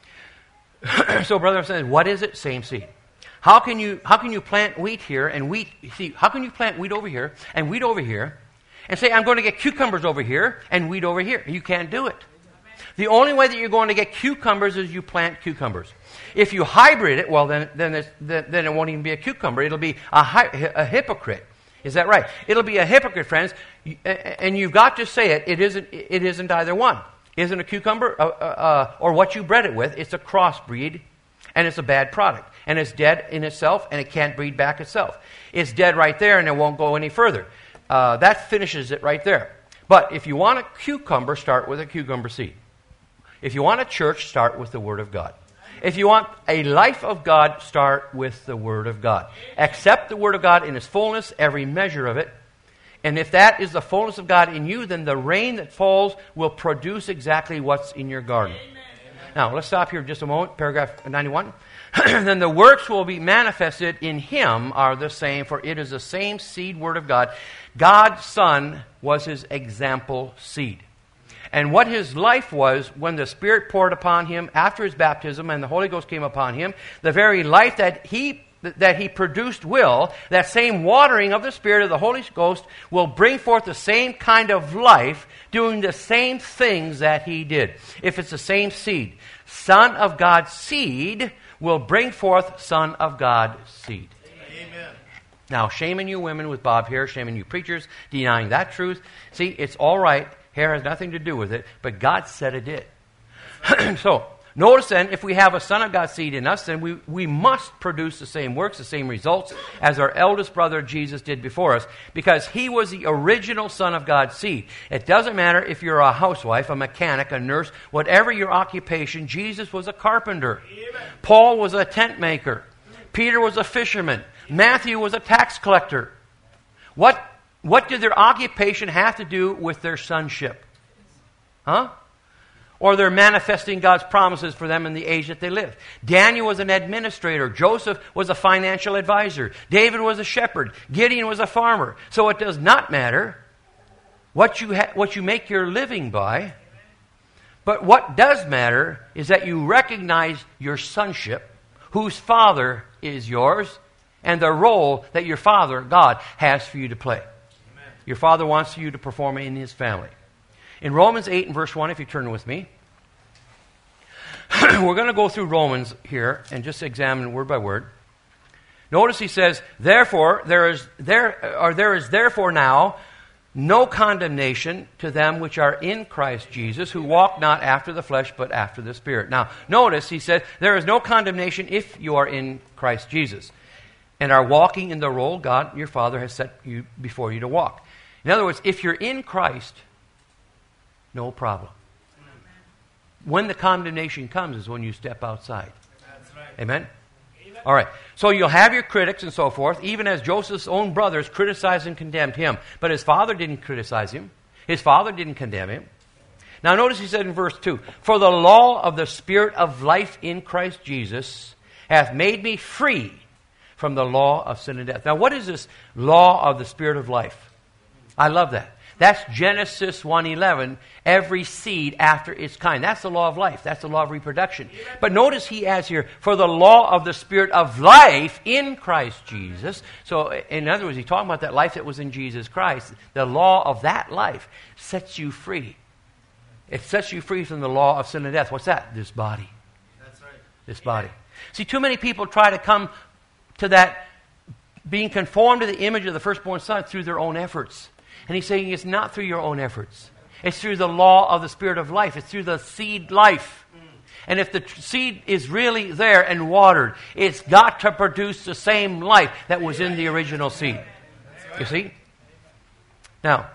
So, brother, I'm saying, what is it? Same seed. How can you how can you plant wheat here and wheat? See, how can you plant wheat over here and wheat over here, and say I'm going to get cucumbers over here and wheat over here? You can't do it. The only way that you're going to get cucumbers is you plant cucumbers. If you hybrid it, well, then then, it's, then, then it won't even be a cucumber. It'll be a, hi, a hypocrite. Is that right? It'll be a hypocrite, friends. And you've got to say it. It isn't. It isn't either one. Isn't a cucumber uh, uh, or what you bred it with? It's a crossbreed, and it's a bad product, and it's dead in itself, and it can't breed back itself. It's dead right there, and it won't go any further. Uh, that finishes it right there. But if you want a cucumber, start with a cucumber seed. If you want a church, start with the Word of God. If you want a life of God, start with the Word of God. Accept the Word of God in its fullness, every measure of it. And if that is the fullness of God in you, then the rain that falls will produce exactly what's in your garden. Amen. Now, let's stop here just a moment. Paragraph ninety-one. Then the works will be manifested in Him are the same, for it is the same seed Word of God. God's Son was His example seed. And what His life was when the Spirit poured upon Him after His baptism and the Holy Ghost came upon Him, the very life that He that he produced will, that same watering of the Spirit of the Holy Ghost will bring forth the same kind of life, doing the same things that He did. If it's the same seed, Son of God's seed will bring forth Son of God seed. Amen. Now, shame on you women with bob hair, shame on you preachers denying that truth. See, it's all right. Hair has nothing to do with it, but God said it did. So, notice then, if we have a Son of God seed in us, then we, we must produce the same works, the same results as our eldest brother Jesus did before us, because He was the original Son of God's seed. It doesn't matter if you're a housewife, a mechanic, a nurse, whatever your occupation, Jesus was a carpenter. Amen. Paul was a tent maker. Peter was a fisherman. Matthew was a tax collector. What, what did their occupation have to do with their sonship? Huh? Or they're manifesting God's promises for them in the age that they lived. Daniel was an administrator. Joseph was a financial advisor. David was a shepherd. Gideon was a farmer. So it does not matter what you ha- what you make your living by. But what does matter is that you recognize your sonship, whose father is yours, and the role that your father, God, has for you to play. Amen. Your father wants you to perform in His family. In Romans eight and verse one, if you turn with me, we're going to go through Romans here and just examine word by word. Notice he says, "Therefore there is there or there is therefore now no condemnation to them which are in Christ Jesus, who walk not after the flesh but after the Spirit." Now, notice he says there is no condemnation if you are in Christ Jesus and are walking in the role God, your Father, has set you before you to walk. In other words, if you're in Christ, no problem. When the condemnation comes is when you step outside. That's right. Amen? Amen? All right. So you'll have your critics and so forth, even as Joseph's own brothers criticized and condemned him. But his father didn't criticize him. His father didn't condemn him. Now notice he said in verse two, "For the law of the Spirit of life in Christ Jesus hath made me free from the law of sin and death." Now what is this law of the Spirit of life? I love that. That's Genesis one eleven, every seed after its kind. That's the law of life. That's the law of reproduction. But notice he adds here, "For the law of the Spirit of life in Christ Jesus." So in other words, he's talking about that life that was in Jesus Christ. The law of that life sets you free. It sets you free from the law of sin and death. What's that? This body. That's right. This body. See, too many people try to come to that being conformed to the image of the firstborn Son through their own efforts. And he's saying it's not through your own efforts. It's through the law of the Spirit of life. It's through the seed life. And if the tr- seed is really there and watered, it's got to produce the same life that was in the original seed. You see? Now,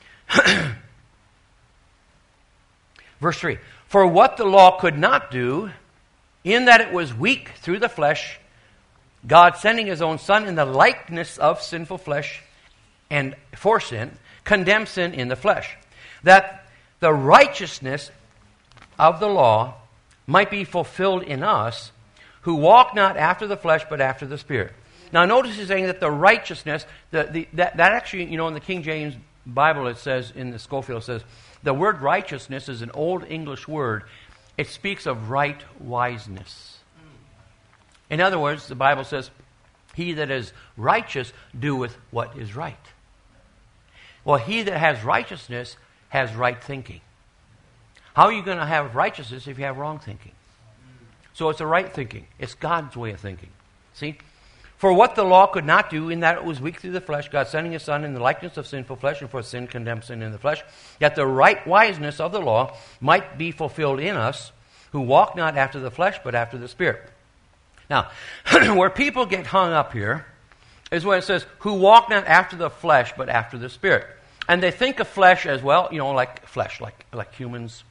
verse three. "For what the law could not do, in that it was weak through the flesh, God sending His own Son in the likeness of sinful flesh, and for sin, condemned sin in the flesh, that the righteousness of the law might be fulfilled in us, who walk not after the flesh, but after the Spirit." Now notice he's saying that the righteousness, the, the, that, that actually, you know, in the King James Bible it says, in the Schofield it says, the word righteousness is an old English word. It speaks of right wiseness. In other words, the Bible says, "He that is righteous doeth what is right." Well, he that has righteousness has right thinking. How are you going to have righteousness if you have wrong thinking? So it's a right thinking. It's God's way of thinking. See? "For what the law could not do, in that it was weak through the flesh, God sending His Son in the likeness of sinful flesh, and for sin condemned sin in the flesh, that the right wiseness of the law might be fulfilled in us, who walk not after the flesh, but after the Spirit." Now, where people get hung up here is when it says, "who walk not after the flesh, but after the Spirit." And they think of flesh as, well, you know, like flesh, like like humans,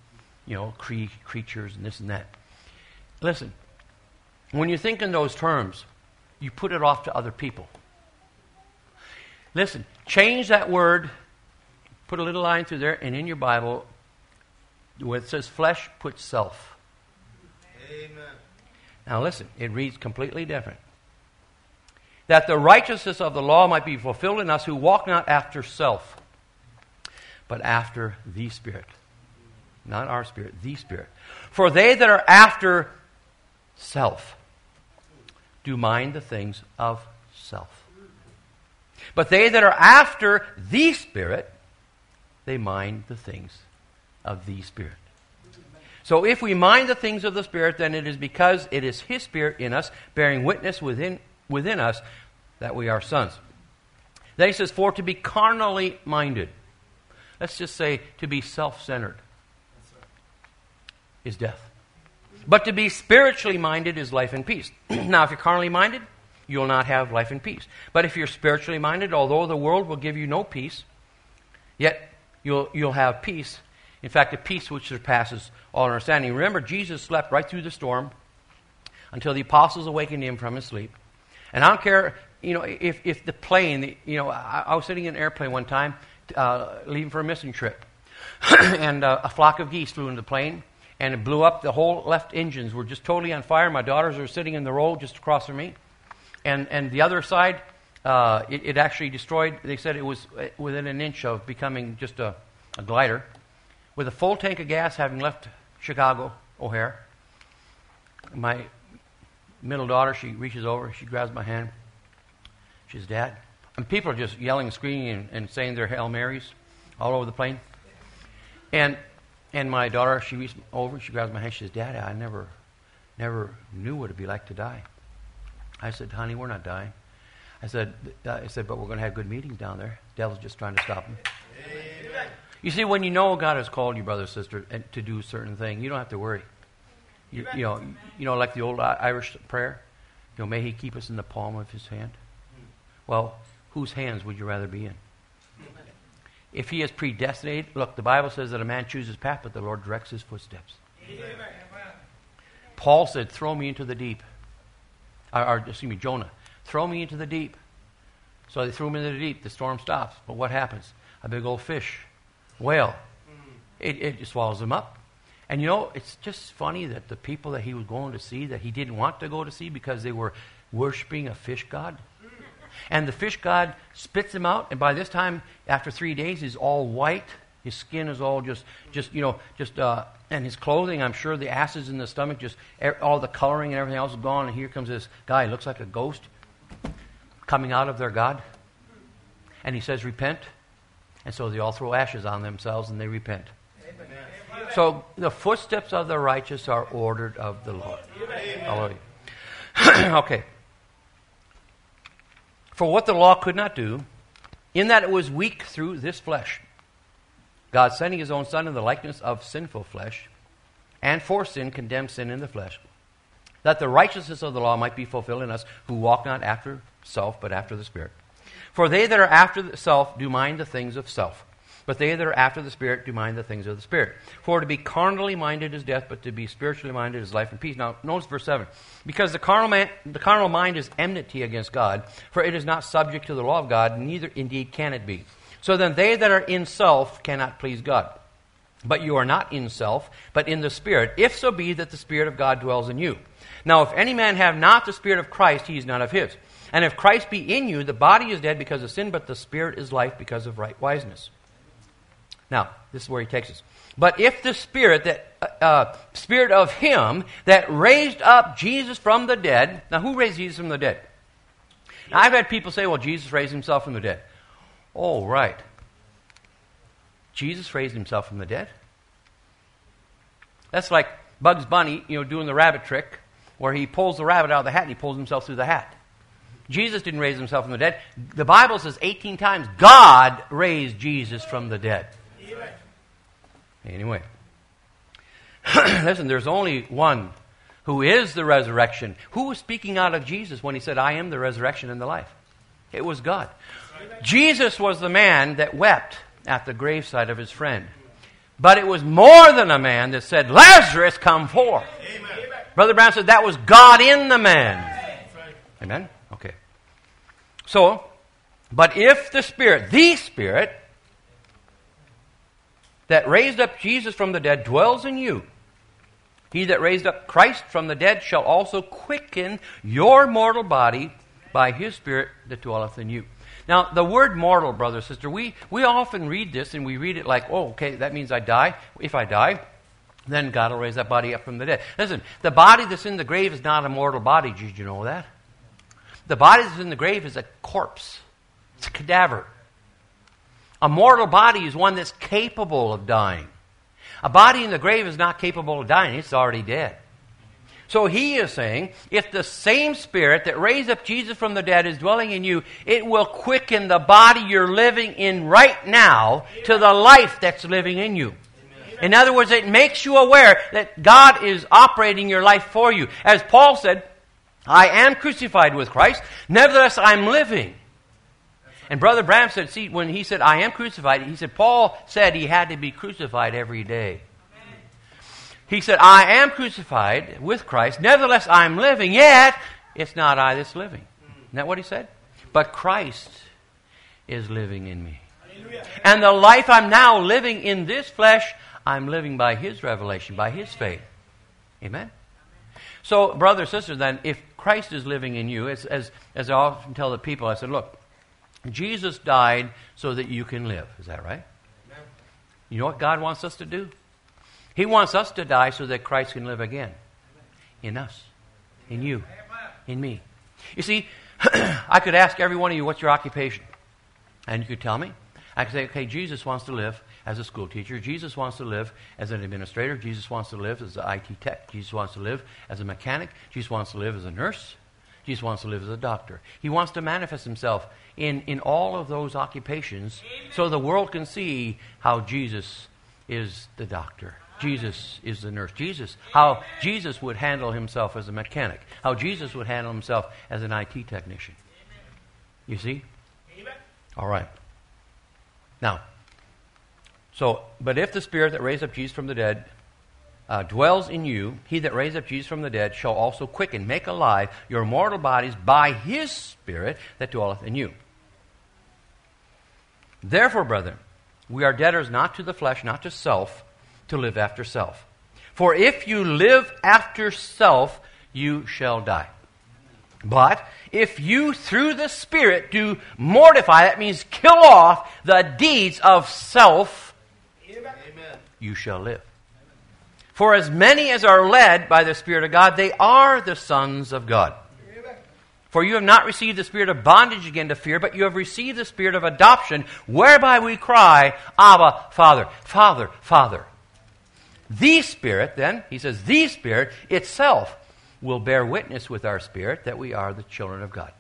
you know, cre- creatures and this and that. Listen, when you think in those terms, you put it off to other people. Listen, change that word, put a little line through there, and in your Bible, where it says flesh, put self. Amen. Now listen, it reads completely different. That the righteousness of the law might be fulfilled in us who walk not after self, but after the Spirit. Not our spirit, the Spirit. For they that are after self do mind the things of self. But they that are after the Spirit, they mind the things of the Spirit. So if we mind the things of the Spirit, then it is because it is His Spirit in us, bearing witness within within us that we are sons. Then he says, for to be carnally minded, let's just say to be self-centered, is death. But to be spiritually minded is life and peace. Now, if you're carnally minded, you'll not have life and peace. But if you're spiritually minded, although the world will give you no peace, yet you'll you'll have peace. In fact, a peace which surpasses all understanding. Remember, Jesus slept right through the storm until the apostles awakened him from his sleep. And I don't care, you know, if, if the plane, you know, I, I was sitting in an airplane one time, uh, leaving for a mission trip. and uh, a flock of geese flew into the plane, and it blew up. The whole left engines were just totally on fire. My daughters are sitting in the row just across from me. And and the other side, uh, it, it actually destroyed, they said it was within an inch of becoming just a, a glider. With a full tank of gas, having left Chicago, O'Hare, my middle daughter, she reaches over, she grabs my hand. She says, Dad. And people are just yelling and screaming and, and saying their Hail Marys all over the plane. And and my daughter, she reaches over, she grabs my hand, she says, Dad, I never, never knew what it'd be like to die. I said, honey, we're not dying. I said, uh, I said, but we're going to have good meetings down there. The devil's just trying to stop me. Amen. You see, when you know God has called you, brother or sister, and to do a certain thing, you don't have to worry. You, you know, you know, like the old Irish prayer, you know, may He keep us in the palm of His hand. Well, whose hands would you rather be in? If He is predestinated, look, the Bible says that a man chooses his path, but the Lord directs his footsteps. Amen. Paul said, throw me into the deep. Or, or, excuse me, Jonah, throw me into the deep. So they threw him into the deep. The storm stops. But what happens? A big old fish, whale, it, it swallows him up. And you know, it's just funny that the people that he was going to see, that he didn't want to go to see because they were worshiping a fish god. And the fish god spits him out, and by this time, after three days, he's all white. His skin is all just, just you know, just, uh, and his clothing, I'm sure the acids in the stomach, just er, all the coloring and everything else is gone. And here comes this guy, looks like a ghost, coming out of their God. And he says, repent. And so they all throw ashes on themselves and they repent. Amen. So the footsteps of the righteous are ordered of the Lord. Hallelujah. Okay. For what the law could not do, in that it was weak through this flesh, God sending His own Son in the likeness of sinful flesh, and for sin condemned sin in the flesh, that the righteousness of the law might be fulfilled in us who walk not after self, but after the Spirit. For they that are after the self do mind the things of self, but they that are after the Spirit do mind the things of the Spirit. For to be carnally minded is death, but to be spiritually minded is life and peace. Now, notice verse seven. Because the carnal, man, the carnal mind is enmity against God, for it is not subject to the law of God, neither indeed can it be. So then they that are in self cannot please God. But you are not in self, but in the Spirit, if so be that the Spirit of God dwells in you. Now, if any man have not the Spirit of Christ, he is not of his. And if Christ be in you, the body is dead because of sin, but the Spirit is life because of right wiseness. Now, this is where he takes us. But if the Spirit that uh, Spirit of Him that raised up Jesus from the dead. Now, who raised Jesus from the dead? Now, I've had people say, well, Jesus raised Himself from the dead. Oh, right. Jesus raised Himself from the dead? That's like Bugs Bunny, you know, doing the rabbit trick, where he pulls the rabbit out of the hat and he pulls himself through the hat. Jesus didn't raise Himself from the dead. The Bible says eighteen times, God raised Jesus from the dead. Anyway, listen, there's only one who is the resurrection. Who was speaking out of Jesus when He said, I am the resurrection and the life? It was God. Jesus was the man that wept at the graveside of his friend. But it was more than a man that said, Lazarus, come forth. Amen. Brother Brown said that was God in the man. Amen? Amen? Okay. So, but if the Spirit, the Spirit, that raised up Jesus from the dead dwells in you, he that raised up Christ from the dead shall also quicken your mortal body by his Spirit that dwelleth in you. Now, the word mortal, brother, sister, we, we often read this and we read it like, oh, okay, that means I die. If I die, then God will raise that body up from the dead. Listen, the body that's in the grave is not a mortal body. Did you know that? The body that's in the grave is a corpse. It's a cadaver. A mortal body is one that's capable of dying. A body in the grave is not capable of dying. It's already dead. So he is saying, if the same Spirit that raised up Jesus from the dead is dwelling in you, it will quicken the body you're living in right now to the life that's living in you. In other words, it makes you aware that God is operating your life for you. As Paul said, I am crucified with Christ, nevertheless I'm living. And Brother Branham said, see, when he said, I am crucified, he said, Paul said he had to be crucified every day. He said, I am crucified with Christ, nevertheless I'm living, yet it's not I that's living. Isn't that what he said? But Christ is living in me. Hallelujah. And the life I'm now living in this flesh, I'm living by his revelation, by his faith. Amen? So, brother and sister, then, if Christ is living in you, as, as, as I often tell the people, I said, look, Jesus died so that you can live. Is that right? Amen. You know what God wants us to do? He wants us to die so that Christ can live again. In us. In you. In me. You see, I could ask every one of you, what's your occupation? And you could tell me. I could say, okay, Jesus wants to live as a school teacher. Jesus wants to live as an administrator. Jesus wants to live as an I T tech. Jesus wants to live as a mechanic. Jesus wants to live as a nurse. Jesus wants to live as a doctor. He wants to manifest himself in, in all of those occupations. Amen. So the world can see how Jesus is the doctor. Jesus is the nurse. Jesus, how Jesus would handle himself as a mechanic. How Jesus would handle himself as an I T technician. You see? All right. Now, so, but if the Spirit that raised up Jesus from the dead uh, dwells in you, he that raised up Jesus from the dead shall also quicken, make alive your mortal bodies by his Spirit that dwelleth in you. Therefore, brethren, we are debtors not to the flesh, not to self, to live after self. For if you live after self, you shall die. But if you through the Spirit do mortify, that means kill off the deeds of self, Amen. You shall live. For as many as are led by the Spirit of God, they are the sons of God. Amen. For you have not received the spirit of bondage again to fear, but you have received the Spirit of adoption, whereby we cry, Abba, Father, Father, Father. The Spirit, then, he says, the Spirit itself will bear witness with our spirit that we are the children of God.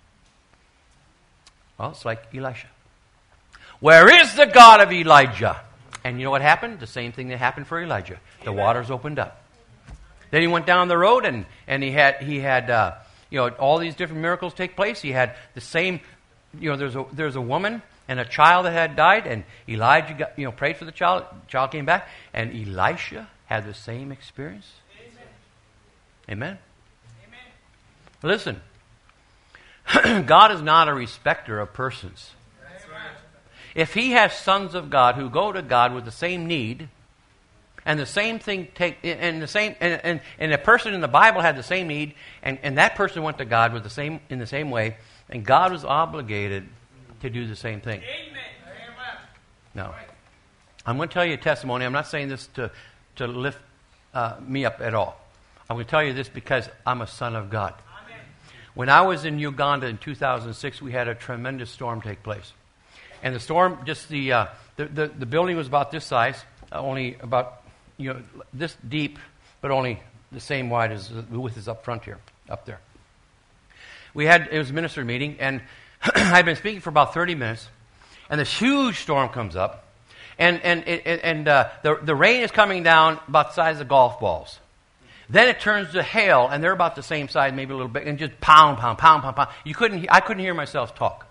Well, it's like Elisha. Where is the God of Elijah? And you know what happened? The same thing that happened for Elijah. The waters opened up. Then he went down the road and, and he had, he had uh, you know, all these different miracles take place. He had the same, you know, there's a, there's a woman and a child that had died, and Elijah got, you know, prayed for the child. The child came back, and Elisha had the same experience. Amen? Amen? Listen, God is not a respecter of persons. That's right. If he has sons of God who go to God with the same need, and the same thing take, and the same, and, and, and a person in the Bible had the same need, and, and that person went to God with the same, in the same way, and God was obligated to do the same thing. Amen. No. I'm going to tell you a testimony. I'm not saying this to, to lift uh, me up at all. I'm going to tell you this because I'm a son of God. Amen. When I was in Uganda in two thousand six, we had a tremendous storm take place. And the storm, just the, uh, the, the, the building was about this size, uh, only about, you know, this deep, but only the same wide as the width is up front here, up there. We had, it was a minister meeting, and I'd been speaking for about thirty minutes, and this huge storm comes up, and and and uh, the the rain is coming down about the size of golf balls. Then it turns to hail, and they're about the same size, maybe a little bit, and just pound, pound, pound, pound, pound. You couldn't, I couldn't hear myself talk.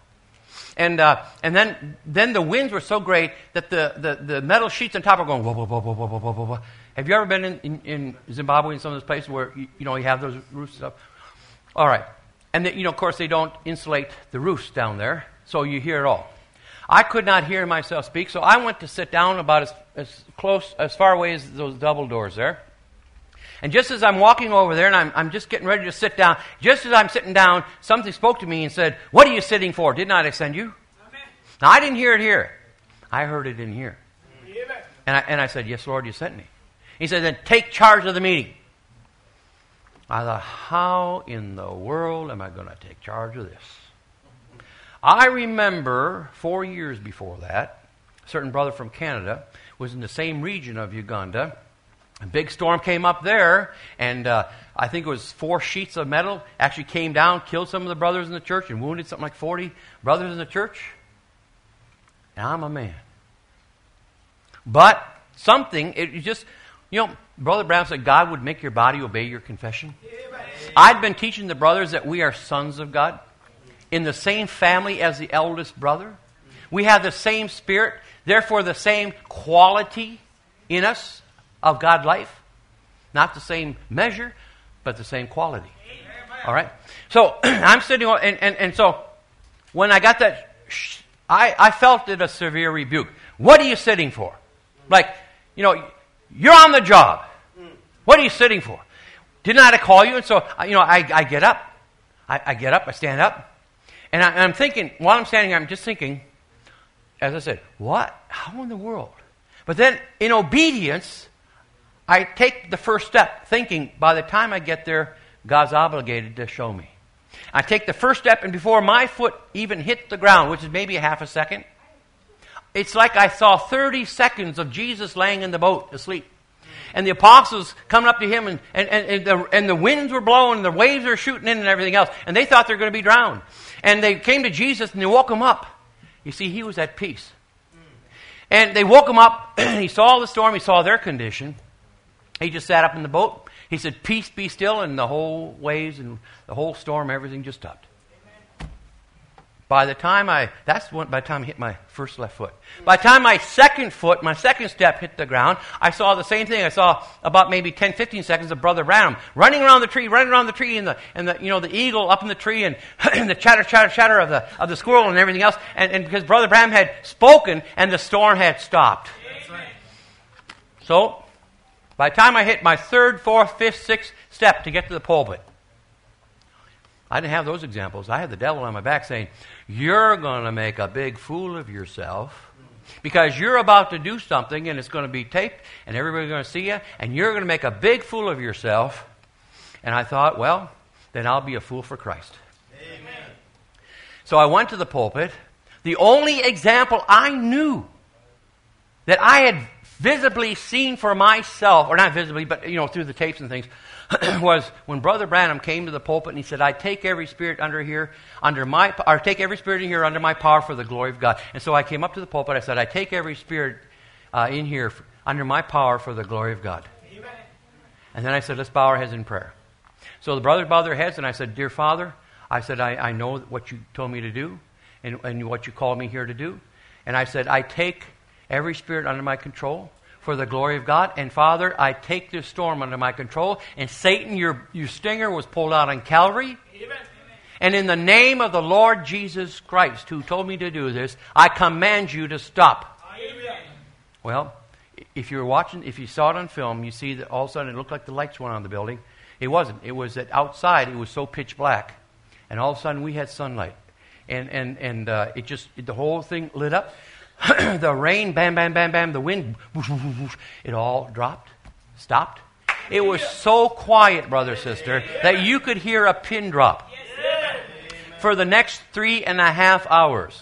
And uh, and then then the winds were so great that the, the, the metal sheets on top are going whoa, whoa, whoa, whoa, whoa, whoa, whoa, whoa. Have you ever been in, in, in Zimbabwe, in some of those places where you, you know you have those roofs up? All right. And the, you know, of course, they don't insulate the roofs down there, so you hear it all. I could not hear myself speak, so I went to sit down about as, as close, as far away as those double doors there. And just as I'm walking over there and I'm, I'm just getting ready to sit down, just as I'm sitting down, something spoke to me and said, "What are you sitting for? Did not I send you?" Amen. Now, I didn't hear it here. I heard it in here. Amen. And I, and I said, "Yes, Lord, you sent me." He said, "Then take charge of the meeting." I thought, how in the world am I going to take charge of this? I remember four years before that, a certain brother from Canada was in the same region of Uganda. A big storm came up there, and uh, I think it was four sheets of metal actually came down, killed some of the brothers in the church, and wounded something like forty brothers in the church. And I'm a man. But something, it just, you know, Brother Brown said God would make your body obey your confession. Amen. I'd been teaching the brothers that we are sons of God, in the same family as the eldest brother. We have the same spirit, therefore the same quality in us of God life. Not the same measure, but the same quality. Amen. All right? So I'm sitting, and, and, and so when I got that, I, I felt it a severe rebuke. What are you sitting for? Like, you know, you're on the job. What are you sitting for? Didn't I call you? And so, you know, I, I get up. I, I get up. I stand up. And I, I'm thinking, while I'm standing here, I'm just thinking, as I said, what? How in the world? But then, in obedience, I take the first step, thinking, by the time I get there, God's obligated to show me. I take the first step, and before my foot even hit the ground, which is maybe a half a second, it's like I saw thirty seconds of Jesus laying in the boat asleep. And the apostles coming up to him, and, and, and, and, the, and the winds were blowing, and the waves were shooting in and everything else. And they thought they were going to be drowned. And they came to Jesus, and they woke him up. You see, he was at peace. And they woke him up, and he saw the storm, he saw their condition. He just sat up in the boat. He said, "Peace, be still," and the whole waves and the whole storm, everything just stopped. By the time I, that's when, by the time I hit my first left foot. By the time my second foot, my second step hit the ground, I saw the same thing. I saw about maybe ten, fifteen seconds of Brother Branham running around the tree, running around the tree, and the, and the, you know, the eagle up in the tree, and, and the chatter, chatter, chatter of the, of the squirrel and everything else. And, and because Brother Branham had spoken, and the storm had stopped. That's right. So, by the time I hit my third, fourth, fifth, sixth step to get to the pulpit, I didn't have those examples. I had the devil on my back saying, "You're going to make a big fool of yourself because you're about to do something and it's going to be taped and everybody's going to see you and you're going to make a big fool of yourself." And I thought, well, then I'll be a fool for Christ. Amen. So I went to the pulpit. The only example I knew that I had visibly seen for myself, or not visibly, but you know, through the tapes and things, was when Brother Branham came to the pulpit and he said, "I take every spirit under here, under my, or take every spirit in here under my power for the glory of God." And so I came up to the pulpit. I said, "I take every spirit uh, in here for, under my power for the glory of God." Amen. And then I said, "Let's bow our heads in prayer." So the brothers bowed their heads, and I said, "Dear Father," I said, I, I know what you told me to do, and, and what you called me here to do. And I said, "I take every spirit under my control for the glory of God. And Father, I take this storm under my control. And Satan, your, your stinger was pulled out on Calvary. Amen. And in the name of the Lord Jesus Christ, who told me to do this, I command you to stop." Amen. Well, if you were watching, if you saw it on film, you see that all of a sudden it looked like the lights went on in the building. It wasn't. It was that outside it was so pitch black. And all of a sudden we had sunlight. And, and, and uh, it just, the whole thing lit up. The rain, bam, bam, bam, bam, the wind, whoosh, whoosh, whoosh, it all dropped, stopped. It was so quiet, brother, sister, that you could hear a pin drop. For the next three and a half hours,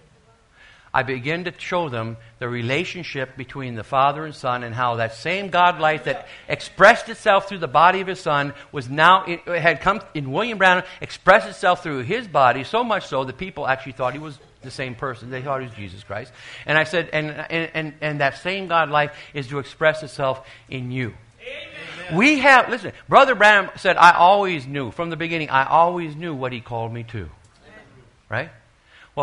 I began to show them the relationship between the Father and Son, and how that same God life that expressed itself through the body of His Son was now, it had come in William Branham, expressed itself through His body, so much so that people actually thought He was the same person. They thought He was Jesus Christ. And I said, and and and, and that same God life is to express itself in you. Amen. We have, listen, Brother Branham said, "I always knew, from the beginning, I always knew what He called me to." Right? Well,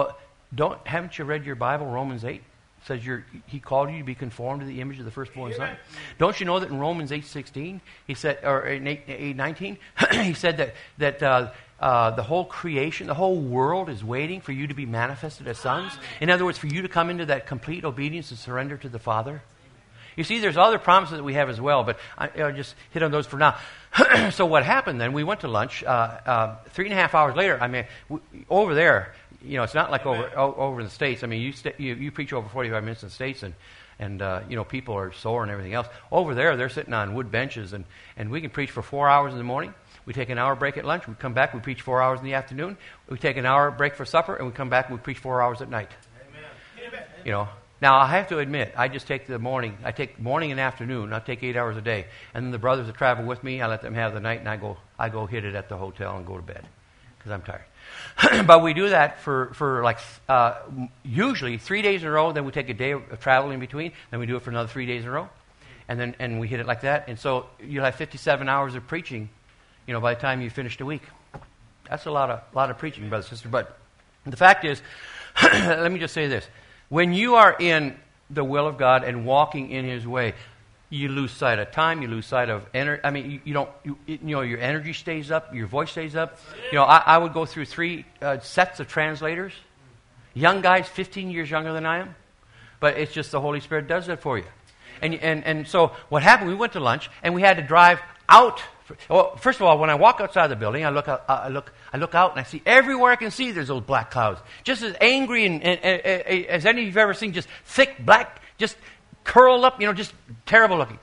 don't haven't you read your Bible? Romans eight says you're, He called you to be conformed to the image of the firstborn Son. Don't you know that in Romans eight sixteen, He said, or in eight nineteen, He said that that uh, uh, the whole creation, the whole world is waiting for you to be manifested as sons. In other words, for you to come into that complete obedience and surrender to the Father. You see, there's other promises that we have as well, but I, I'll just hit on those for now. So what happened then? We went to lunch. Uh, uh, three and a half hours later, I mean, we, over there, you know, it's not like over o- over in the States. I mean, you, st- you you preach over forty-five minutes in the States, and and uh, you know, people are sore and everything else. Over there, they're sitting on wood benches, and, and we can preach for four hours in the morning. We take an hour break at lunch. We come back. We preach four hours in the afternoon. We take an hour break for supper, and we come back and we preach four hours at night. Amen. You know. Now, I have to admit, I just take the morning. I take morning and afternoon. I take eight hours a day. And then the brothers that travel with me, I let them have the night, and I go I go hit it at the hotel and go to bed because I'm tired. But we do that for, for like uh, usually three days in a row. Then we take a day of travel in between. Then we do it for another three days in a row. And then and we hit it like that. And so you'll have fifty-seven hours of preaching, you know, by the time you finish the week. That's a lot of lot of preaching, brother and sister. But the fact is, let me just say this. When you are in the will of God and walking in His way, you lose sight of time. You lose sight of energy. I mean, you, you don't. You, you know, your energy stays up. Your voice stays up. You know, I, I would go through three uh, sets of translators. Young guys, fifteen years younger than I am, but it's just the Holy Spirit does that for you. And and and so what happened? We went to lunch and we had to drive out. Well, first of all, when I walk outside the building, I look, out, I look, I look out, and I see everywhere I can see. There's those black clouds, just as angry and, and, and, and as any you've ever seen. Just thick black, just curled up, you know, just terrible looking.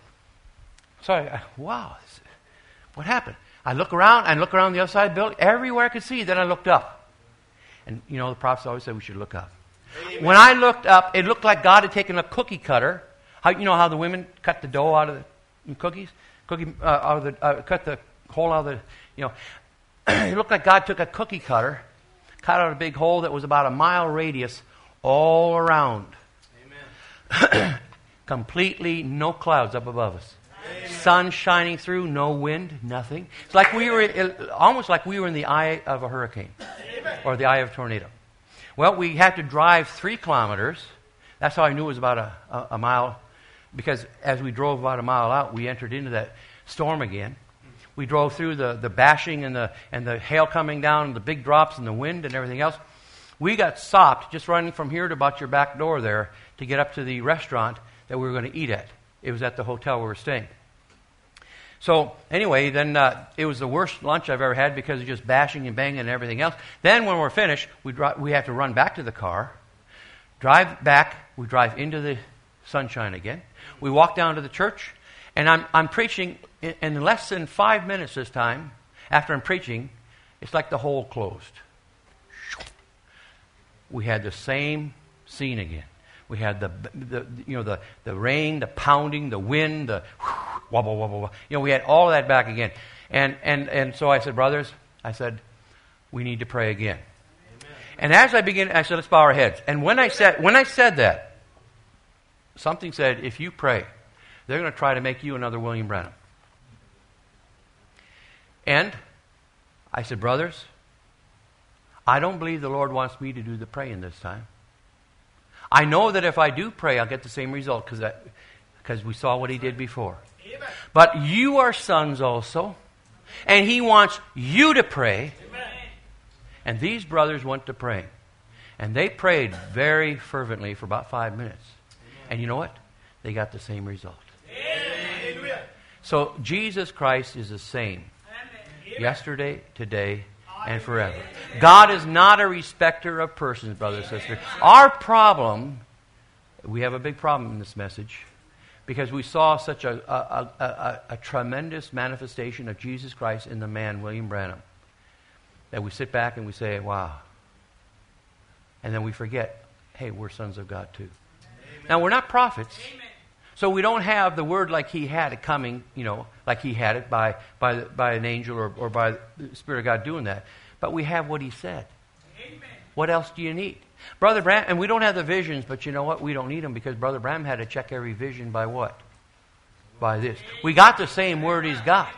So, I, wow, this, what happened? I look around, I look around the other side of the building, everywhere I could see. Then I looked up, and you know, the prophets always said we should look up. Amen. When I looked up, it looked like God had taken a cookie cutter. How you know how the women cut the dough out of the cookies? Cookie, uh, out of the, uh, cut the hole out of the, you know. It looked like God took a cookie cutter, cut out a big hole that was about a mile radius all around. Amen. Completely no clouds up above us. Amen. Sun shining through, no wind, nothing. It's like we were, it, almost like we were in the eye of a hurricane. Amen. Or the eye of a tornado. Well, we had to drive three kilometers. That's how I knew it was about a, a, a mile. Because as we drove about a mile out, we entered into that storm again. We drove through the, the bashing and the and the hail coming down, and the big drops and the wind and everything else. We got stopped just running from here to about your back door there to get up to the restaurant that we were going to eat at. It was at the hotel we were staying. So anyway, then uh, it was the worst lunch I've ever had because of just bashing and banging and everything else. Then when we're finished, we dri- we have to run back to the car, drive back. We drive into the sunshine again. We walk down to the church, and I'm I'm preaching in, in less than five minutes this time. After I'm preaching, it's like the hole closed. We had the same scene again. We had the, the you know the, the rain, the pounding, the wind, the wobble wobble wobble. You know, we had all of that back again. And and and so I said, brothers, I said, we need to pray again. Amen. And as I began, I said, let's bow our heads. And when I said when I said that, something said, if you pray, they're going to try to make you another William Branham. And I said, brothers, I don't believe the Lord wants me to do the praying this time. I know that if I do pray, I'll get the same result because because we saw what He did before. Amen. But you are sons also, and He wants you to pray. Amen. And these brothers went to pray. And they prayed very fervently for about five minutes. And you know what? They got the same result. Amen. So Jesus Christ is the same. Amen. Yesterday, today, and forever. Amen. God is not a respecter of persons, brother and sister. Our problem, we have a big problem in this message, because we saw such a, a, a, a, a tremendous manifestation of Jesus Christ in the man, William Branham, that we sit back and we say, wow. And then we forget, hey, we're sons of God too. Now, we're not prophets, Amen. So we don't have the word like he had it coming, you know, like he had it by by, by an angel or, or by the Spirit of God doing that. But we have what he said. Amen. What else do you need? Brother Branham, and we don't have the visions, but you know what? We don't need them because Brother Branham had to check every vision by what? By this. We got the same word he's got.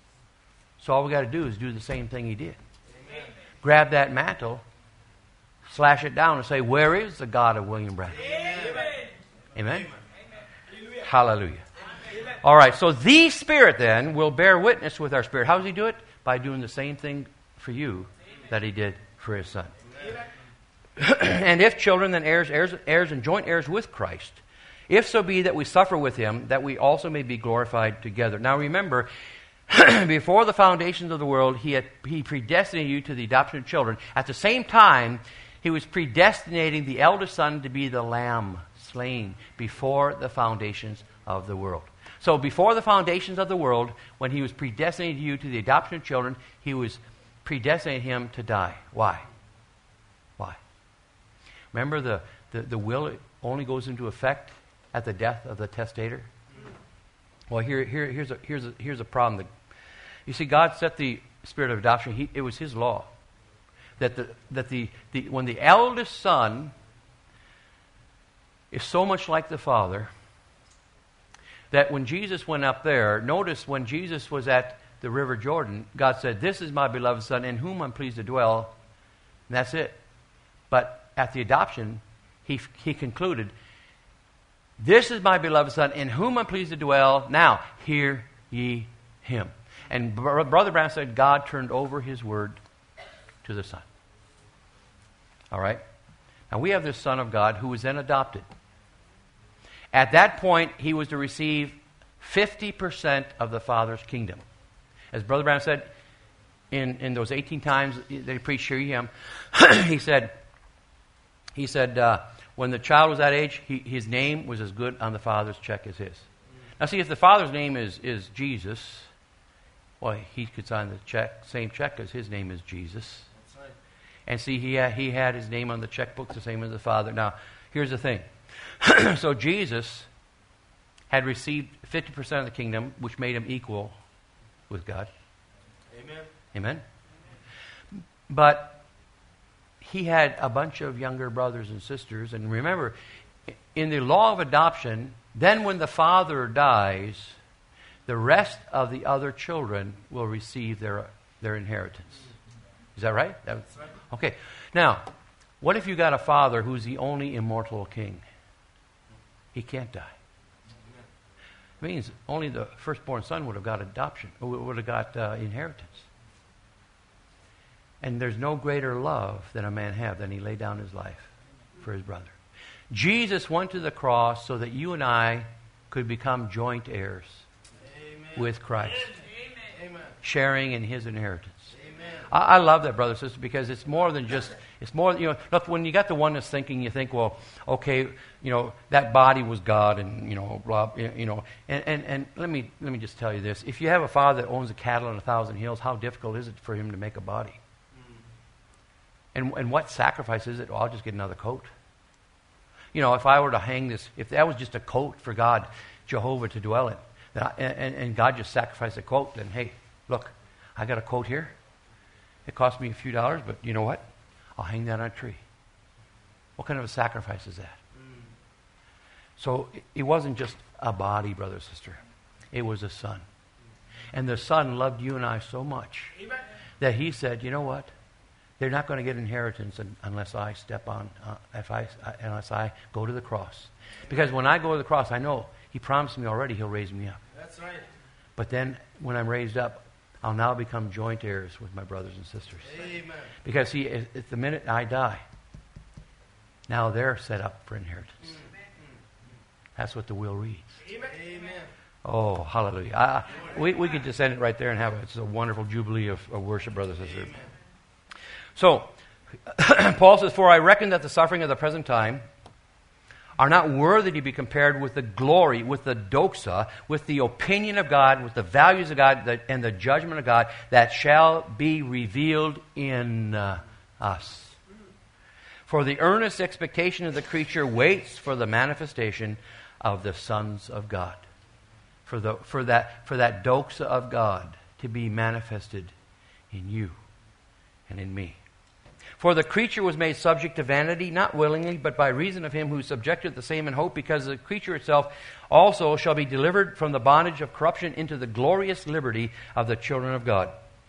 So all we got to do is do the same thing he did. Amen. Grab that mantle, slash it down and say, where is the God of William Branham? Amen. Amen? Hallelujah. All right, so the Spirit then will bear witness with our spirit. How does he do it? By doing the same thing for you that he did for his Son. And if children, then heirs, heirs, heirs and joint heirs with Christ. If so be that we suffer with him, that we also may be glorified together. Now remember, before the foundations of the world, he had he predestinated you to the adoption of children. At the same time, he was predestinating the eldest son to be the lamb slain before the foundations of the world. So before the foundations of the world, when he was predestinating you to the adoption of children, he was predestinating him to die. Why? Why? Remember, the, the, the will only goes into effect at the death of the testator? Well, here, here, here's, a, here's, a, here's a problem. That, you see, God set the spirit of adoption. He, it was his law. That, the, that the, the, when the eldest son is so much like the father, that when Jesus went up there, notice when Jesus was at the river Jordan, God said, this is my beloved son in whom I'm pleased to dwell. And that's it. But at the adoption, he, he concluded, this is my beloved son in whom I'm pleased to dwell. Now, hear ye him. And Br- Brother Brown said, God turned over his word to the Son. All right? Now, we have this Son of God who was then adopted. At that point, he was to receive fifty percent of the Father's kingdom. As Brother Brown said, in, in those eighteen times that he preached Hear Ye Him, he said, he said uh, when the child was that age, he, his name was as good on the Father's check as his. Now see, if the Father's name is, is Jesus, well, he could sign the check, same check as his name is Jesus. That's right. And see, he had, he had his name on the checkbook the same as the Father. Now, here's the thing. So Jesus had received fifty percent of the kingdom, which made him equal with God. Amen. Amen. But he had a bunch of younger brothers and sisters. And remember, in the law of adoption, then when the father dies, the rest of the other children will receive their, their inheritance. Is that right? That's right. Okay. Now, what if you got a father who's the only immortal king? He can't die. It means only the firstborn son would have got adoption, would have got uh, inheritance. And there's no greater love that a man have than he laid down his life for his brother. Jesus went to the cross so that you and I could become joint heirs Amen. With Christ, Amen. Sharing in his inheritance. I, I love that, brother, sister, because it's more than just, it's more, you know, look, when you got the oneness thinking, you think, well, okay, you know, that body was God and, you know, blah, you know, and, and, and let me, let me just tell you this. If you have a father that owns a cattle on a thousand hills, how difficult is it for him to make a body? Mm. And, and what sacrifice is it? Well, I'll just get another coat. You know, if I were to hang this, if that was just a coat for God, Jehovah to dwell in, then I, and, and God just sacrificed a coat, then hey, look, I got a coat here. It cost me a few dollars, but you know what? I'll hang that on a tree. What kind of a sacrifice is that? Mm. So it, it wasn't just a body, brother, sister. It was a son. And the son loved you and I so much Amen. That he said, you know what? They're not going to get inheritance unless I step on, uh, if I, unless I go to the cross. Because when I go to the cross, I know he promised me already he'll raise me up. That's right. But then when I'm raised up, I'll now become joint heirs with my brothers and sisters. Amen. Because see, at the minute I die, now they're set up for inheritance. Amen. That's what the will reads. Amen. Oh, hallelujah. I, we, we could just end it right there and have it. It's a wonderful jubilee of, of worship, brothers and sisters. So, Paul says, for I reckon that the suffering of the present time are not worthy to be compared with the glory, with the doxa, with the opinion of God, with the values of God, that, and the judgment of God that shall be revealed in uh, us. For the earnest expectation of the creature waits for the manifestation of the sons of God. For, the, for, that, for that doxa of God to be manifested in you and in me. For the creature was made subject to vanity, not willingly, but by reason of him who subjected the same in hope, because the creature itself also shall be delivered from the bondage of corruption into the glorious liberty of the children of God.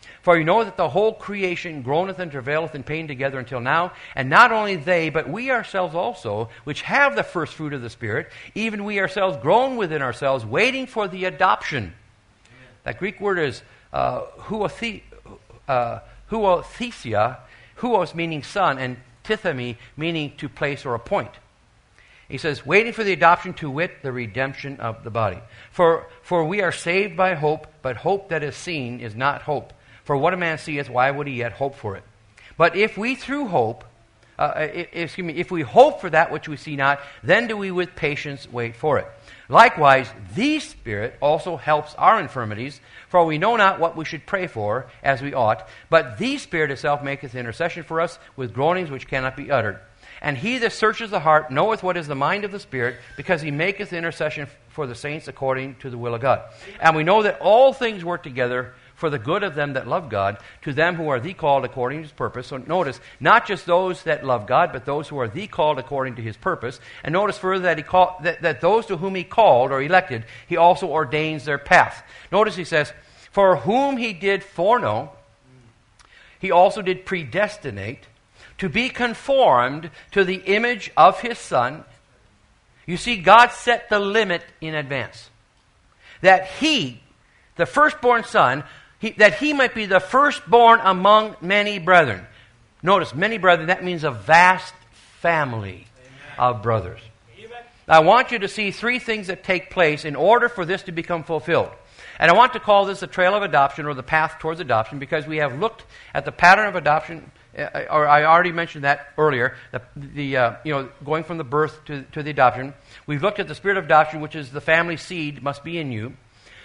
For you know that the whole creation groaneth and travaileth in pain together until now, and not only they, but we ourselves also, which have the first fruit of the Spirit, even we ourselves groan within ourselves, waiting for the adoption. Amen. That Greek word is uh, huothe, uh, huothesia, huos meaning son, and tithemi meaning to place or appoint. He says, waiting for the adoption, to wit, the redemption of the body. For, for we are saved by hope, but hope that is seen is not hope. For what a man seeth, why would he yet hope for it? But if we through hope, uh, excuse me, if we hope for that which we see not, then do we with patience wait for it. Likewise, the Spirit also helps our infirmities, for we know not what we should pray for as we ought, but the Spirit itself maketh intercession for us with groanings which cannot be uttered. And he that searches the heart knoweth what is the mind of the Spirit, because he maketh intercession for the saints according to the will of God. And we know that all things work together for the good of them that love God, to them who are the called according to his purpose. So notice, not just those that love God, but those who are the called according to his purpose. And notice further that he call, that, that those to whom he called or elected, he also ordains their path. Notice he says, for whom he did foreknow, he also did predestinate to be conformed to the image of his Son. You see, God set the limit in advance. That he, the firstborn Son, he, that he might be the firstborn among many brethren. Notice, many brethren, that means a vast family Amen. Of brothers. Amen. I want you to see three things that take place in order for this to become fulfilled. And I want to call this the trail of adoption, or the path towards adoption, because we have looked at the pattern of adoption, or I already mentioned that earlier, the, the uh, you know, going from the birth to, to the adoption. We've looked at the spirit of adoption, which is the family seed must be in you.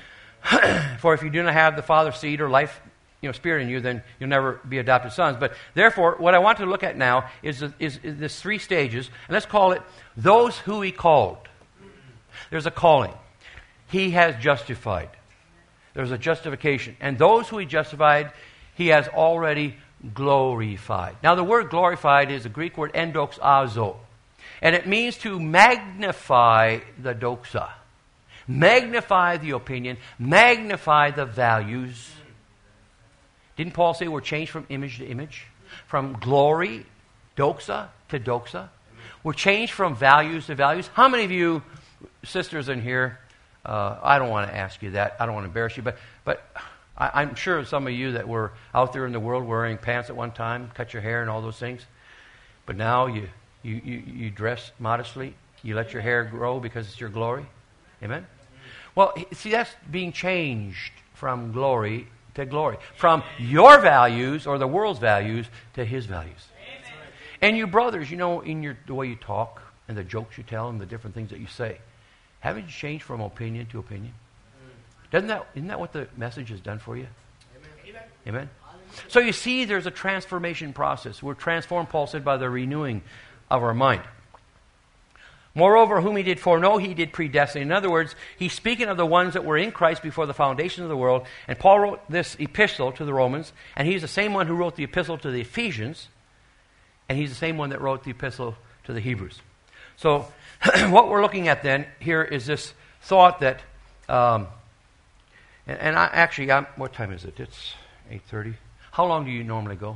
For if you do not have the Father's seed or life, you know, spirit in you, then you'll never be adopted sons. But therefore, what I want to look at now is, is, is this three stages, and let's call it those who he called. There's a calling. He has justified. There's a justification. And those who he justified, he has already glorified. Now, the word glorified is the Greek word endoxazo, and it means to magnify the doxa. Magnify the opinion, magnify the values. Didn't Paul say we're changed from image to image? From glory, doxa, to doxa? We're changed from values to values. How many of you sisters in here, uh, I don't want to ask you that, I don't want to embarrass you, but, but I, I'm sure some of you that were out there in the world wearing pants at one time, cut your hair and all those things, but now you, you, you, you dress modestly, you let your hair grow because it's your glory. Amen? Well, see, that's being changed from glory to glory. From your values, or the world's values, to his values. Amen. And you brothers, you know, in your the way you talk, and the jokes you tell, and the different things that you say, haven't you changed from opinion to opinion? Doesn't that, isn't that what the message has done for you? Amen. Amen? So you see, there's a transformation process. We're transformed, Paul said, by the renewing of our mind. Moreover, whom he did foreknow, he did predestinate. In other words, he's speaking of the ones that were in Christ before the foundation of the world. And Paul wrote this epistle to the Romans, and he's the same one who wrote the epistle to the Ephesians, and he's the same one that wrote the epistle to the Hebrews. So what we're looking at then here is this thought that, um, and, and I actually, I'm, what time is it? It's eight thirty. How long do you normally go?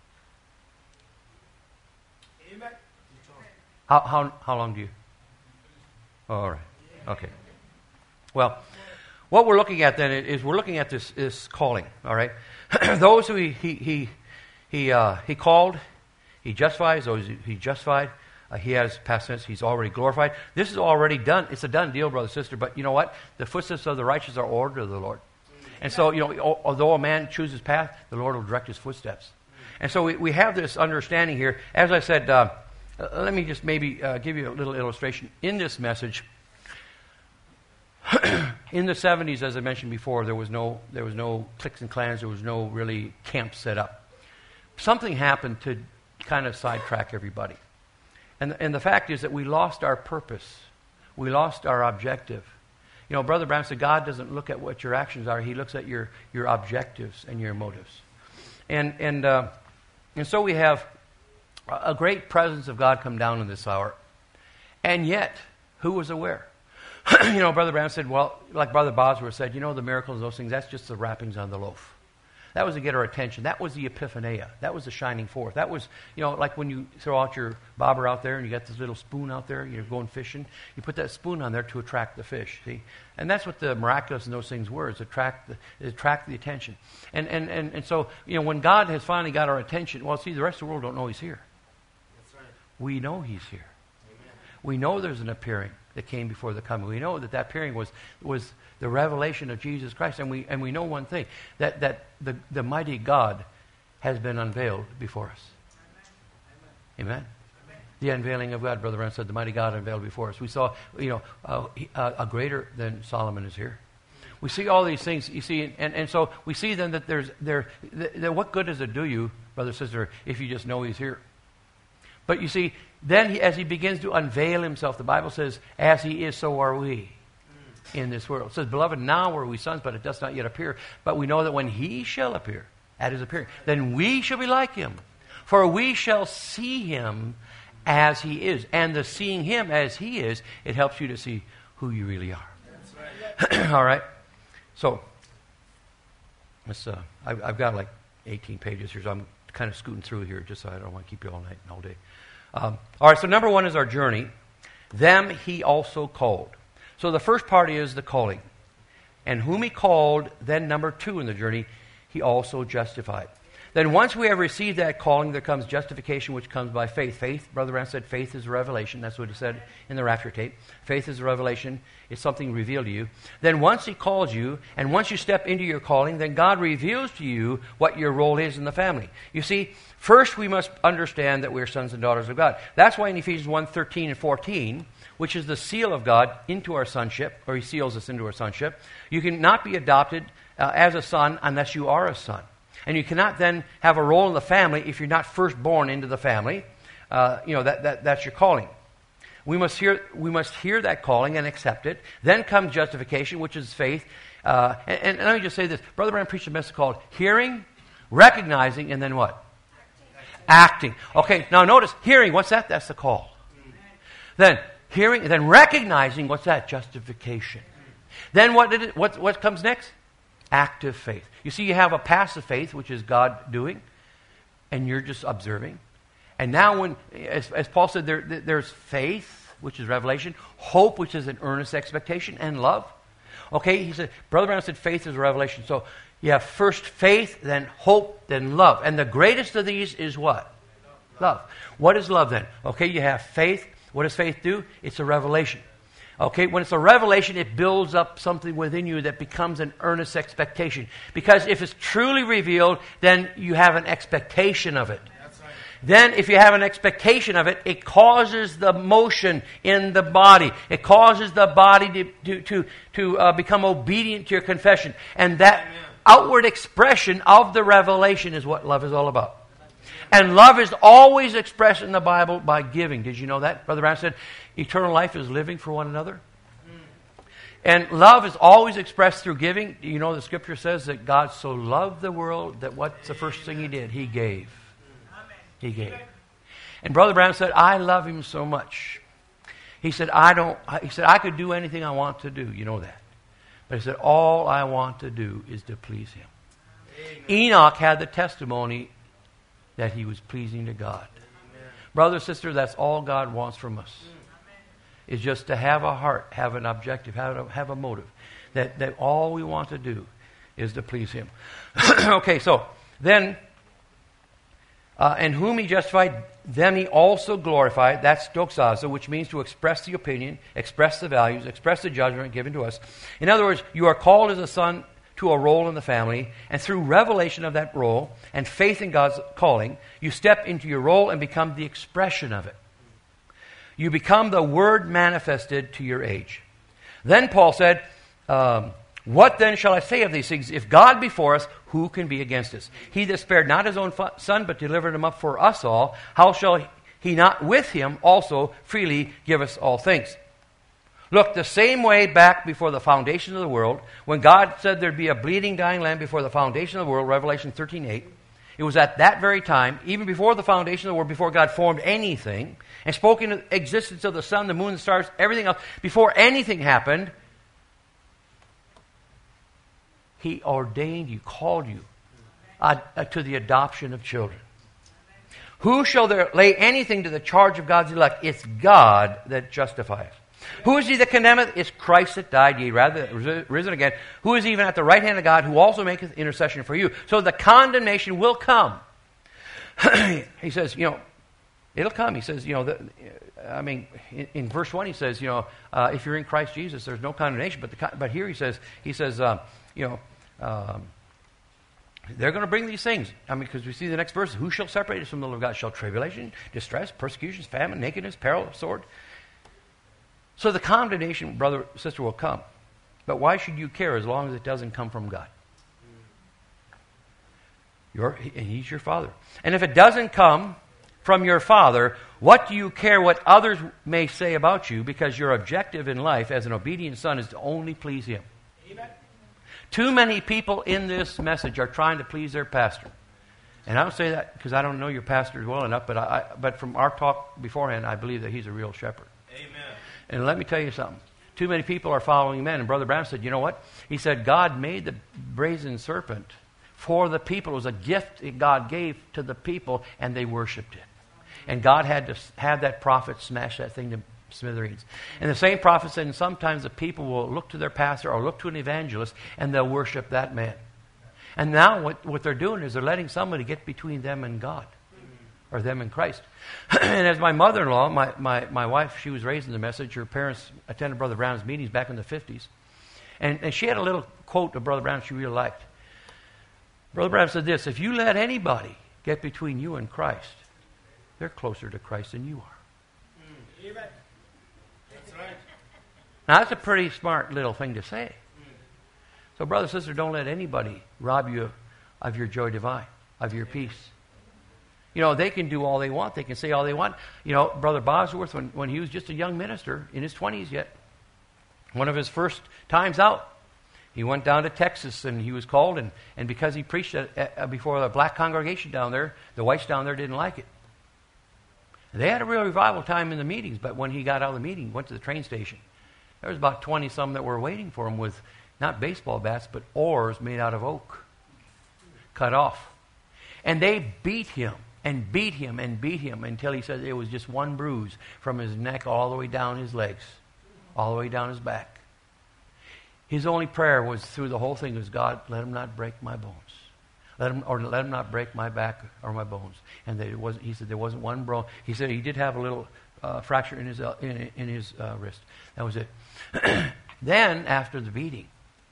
How how how long do you? Oh, all right. Okay. Well, what we're looking at then is we're looking at this, this calling. All right. Those who he he he he, uh, he called, he justifies. Those he justified, uh, he has past tense. He's already glorified. This is already done. It's a done deal, brother, sister. But you know what? The footsteps of the righteous are ordered of the Lord. And so, you know, although a man chooses path, the Lord will direct his footsteps. And so we we have this understanding here. As I said. Uh, Uh, let me just maybe uh, give you a little illustration. In this message, in the seventies, as I mentioned before, there was no there was no cliques and clans. There was no really camp set up. Something happened to kind of sidetrack everybody. And, and the fact is that we lost our purpose. We lost our objective. You know, Brother Branham said, God doesn't look at what your actions are. He looks at your, your objectives and your motives. And, and, uh, and so we have a great presence of God come down in this hour. And yet, who was aware? You know, Brother Branham said, well, like Brother Bosworth said, you know, the miracles, those things, that's just the wrappings on the loaf. That was to get our attention. That was the epiphania. That was the shining forth. That was, you know, like when you throw out your bobber out there and you got this little spoon out there, you're going fishing. You put that spoon on there to attract the fish, see? And that's what the miraculous and those things were, is attract the, attract the attention. And, and, and, and so, you know, when God has finally got our attention, well, see, the rest of the world don't know He's here. That's right. We know He's here. Amen. We know there's an appearing that came before the coming. We know that that appearing was was the revelation of Jesus Christ. And we and we know one thing, that, that the, the mighty God has been unveiled before us. Amen? Amen? Amen. The unveiling of God, Brother Branham said, the mighty God unveiled before us. We saw, you know, uh, he, uh, a greater than Solomon is here. We see all these things, you see, and, and so we see then that there's, there, that what good does it do you, brother, sister, if you just know He's here? But you see, then he, as He begins to unveil Himself, the Bible says, as He is, so are we in this world. It says, beloved, now are we sons, but it does not yet appear. But we know that when He shall appear, at His appearing, then we shall be like Him. For we shall see Him as He is. And the seeing Him as He is, it helps you to see who you really are. That's right. All right. So, let's, uh, I've, I've got like eighteen pages here, so I'm kind of scooting through here just so I don't want to keep you all night and all day. Um, all right, so number one is our journey. Them He also called. So the first part is the calling. And whom He called, then number two in the journey, He also justified. Then once we have received that calling, there comes justification, which comes by faith. Faith, Brother Branham said, faith is a revelation. That's what he said in the rapture tape. Faith is a revelation. It's something revealed to you. Then once He calls you, and once you step into your calling, then God reveals to you what your role is in the family. You see, first we must understand that we're sons and daughters of God. That's why in Ephesians one, thirteen and fourteen, which is the seal of God into our sonship, or He seals us into our sonship, you cannot be adopted uh, as a son unless you are a son. And you cannot then have a role in the family if you're not first born into the family. Uh, you know, that, that that's your calling. We must hear we must hear that calling and accept it. Then comes justification, which is faith. Uh, and, and let me just say this. Brother Branham preached a message called hearing, recognizing, and then what? Acting. Acting. Okay, now notice, hearing, what's that? That's the call. Then hearing, then recognizing, what's that? Justification. Then what did it, what, what comes next? Active faith. You see, you have a passive faith, which is God doing, and you're just observing. And now when, as, as Paul said, there, there's faith, which is revelation, hope, which is an earnest expectation, and love. Okay, he said, Brother Branham said faith is a revelation. So you have first faith, then hope, then love. And the greatest of these is what? Love. What is love then? Okay, you have faith. What does faith do? It's a revelation. Okay, when it's a revelation, it builds up something within you that becomes an earnest expectation. Because if it's truly revealed, then you have an expectation of it. That's right. Then if you have an expectation of it, it causes the motion in the body. It causes the body to, to, to, to uh, become obedient to your confession. And that Amen. Outward expression of the revelation is what love is all about. And love is always expressed in the Bible by giving. Did you know that? Brother Branham said, eternal life is living for one another. Mm. And love is always expressed through giving. You know, the Scripture says that God so loved the world that what's the first thing He did? He gave. He gave. And Brother Branham said, I love Him so much. He said, I don't, he said, I could do anything I want to do. You know that. But he said, all I want to do is to please Him. Amen. Enoch had the testimony that he was pleasing to God. Amen. Brother, sister, that's all God wants from us. Amen. Is just to have a heart, have an objective, have a, have a motive. That, that all we want to do is to please Him. Okay, so then, uh, and whom He justified, them He also glorified. That's doxazo, which means to express the opinion, express the values, express the judgment given to us. In other words, you are called as a son to a role in the family, and through revelation of that role and faith in God's calling, you step into your role and become the expression of it. You become the Word manifested to your age. Then Paul said, um, what then shall I say of these things? If God be for us, who can be against us? He that spared not His own Son, but delivered Him up for us all, how shall He not with Him also freely give us all things? Look, the same way back before the foundation of the world, when God said there'd be a bleeding, dying lamb before the foundation of the world, Revelation thirteen eight, it was at that very time, even before the foundation of the world, before God formed anything, and spoke into the existence of the sun, the moon, the stars, everything else, before anything happened, He ordained you, called you uh, uh, to the adoption of children. Who shall there lay anything to the charge of God's elect? It's God that justifies. Who is he that condemneth? It's Christ that died, yea, rather risen again, who is even at the right hand of God, who also maketh intercession for you. So the condemnation will come. He says, you know, it'll come. He says, you know, the, I mean, in, in verse one he says, you know, uh, if you're in Christ Jesus, there's no condemnation. But the, but here he says, he says, um, you know, um, they're going to bring these things. I mean, because we see the next verse, who shall separate us from the love of God? Shall tribulation, distress, persecutions, famine, nakedness, peril, sword? So the condemnation, brother, sister, will come. But why should you care as long as it doesn't come from God? You're, and He's your Father. And if it doesn't come from your Father, what do you care what others may say about you? Because your objective in life as an obedient son is to only please Him. Amen. Too many people in this message are trying to please their pastor. And I don't say that because I don't know your pastor well enough, but, I, I, but from our talk beforehand, I believe that he's a real shepherd. Amen. And let me tell you something. Too many people are following men. And Brother Brown said, you know what? He said, God made the brazen serpent for the people. It was a gift that God gave to the people, and they worshipped it. And God had to have that prophet smash that thing to smithereens. And the same prophet said, and sometimes the people will look to their pastor or look to an evangelist, and they'll worship that man. And now what, what they're doing is they're letting somebody get between them and God. Or them in Christ. And as my mother-in-law, my, my, my wife, she was raised in the message. Her parents attended Brother Brown's meetings back in the fifties. And, and she had a little quote of Brother Brown she really liked. Brother Brown said this, if you let anybody get between you and Christ, they're closer to Christ than you are. Mm. That's right. Now that's a pretty smart little thing to say. Mm. So brother, sister, don't let anybody rob you of, of your joy divine, of your peace. You know, they can do all they want. They can say all they want. You know, Brother Bosworth, when, when he was just a young minister, in his twenties yet, one of his first times out, he went down to Texas and he was called. And, and because he preached at, at, before a black congregation down there, the whites down there didn't like it. And they had a real revival time in the meetings. But when he got out of the meeting, went to the train station, there was about twenty-some that were waiting for him with not baseball bats, but oars made out of oak, cut off. And they beat him. And beat him and beat him until he said it was just one bruise from his neck all the way down his legs, all the way down his back. His only prayer was through the whole thing was, God, let him not break my bones. Let him, or let him not break my back or my bones. And there wasn't, he said there wasn't one bone. He said he did have a little uh, fracture in his, uh, in, in his uh, wrist. That was it. Then, after the beating,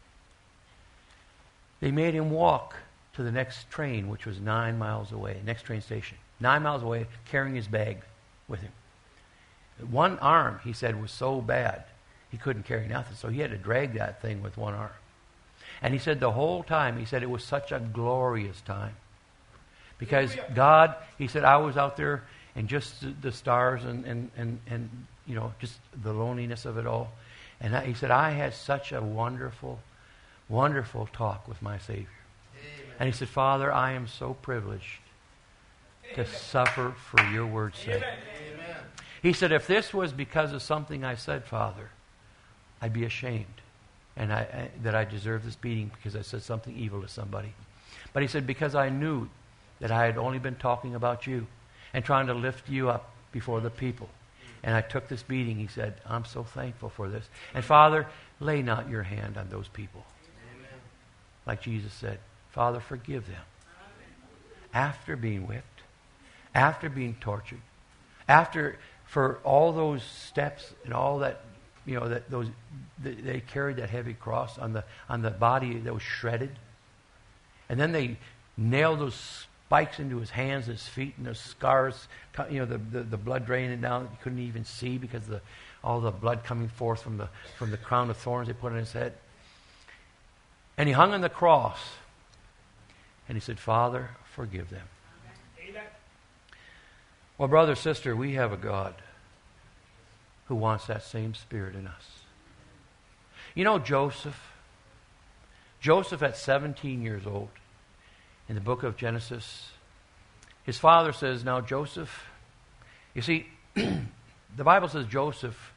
they made him walk to the next train, which was nine miles away, next train station. Nine miles away, carrying his bag with him. One arm, he said, was so bad, he couldn't carry nothing, so he had to drag that thing with one arm. And he said the whole time, he said it was such a glorious time. Because God, he said, I was out there and just the, the stars and, and, and, and, you know, just the loneliness of it all. And I, he said, I had such a wonderful, wonderful talk with my Savior. And he said, Father, I am so privileged to suffer for your word's sake. Amen. He said, if this was because of something I said, Father, I'd be ashamed and I, I, that I deserve this beating because I said something evil to somebody. But he said, because I knew that I had only been talking about you and trying to lift you up before the people. And I took this beating, he said, I'm so thankful for this. And Father, lay not your hand on those people. Amen. Like Jesus said. Father, forgive them. After being whipped, after being tortured, after for all those steps and all that, you know, that those they carried that heavy cross on the on the body that was shredded, and then they nailed those spikes into his hands, his feet, and those scars, you know, the the, the blood draining down that you couldn't even see because of the all the blood coming forth from the from the crown of thorns they put on his head, and he hung on the cross. And he said, Father, forgive them. Amen. Well, brother, sister, we have a God who wants that same spirit in us. You know Joseph? Joseph at seventeen years old, in the book of Genesis, his father says, now Joseph, you see, the Bible says Joseph,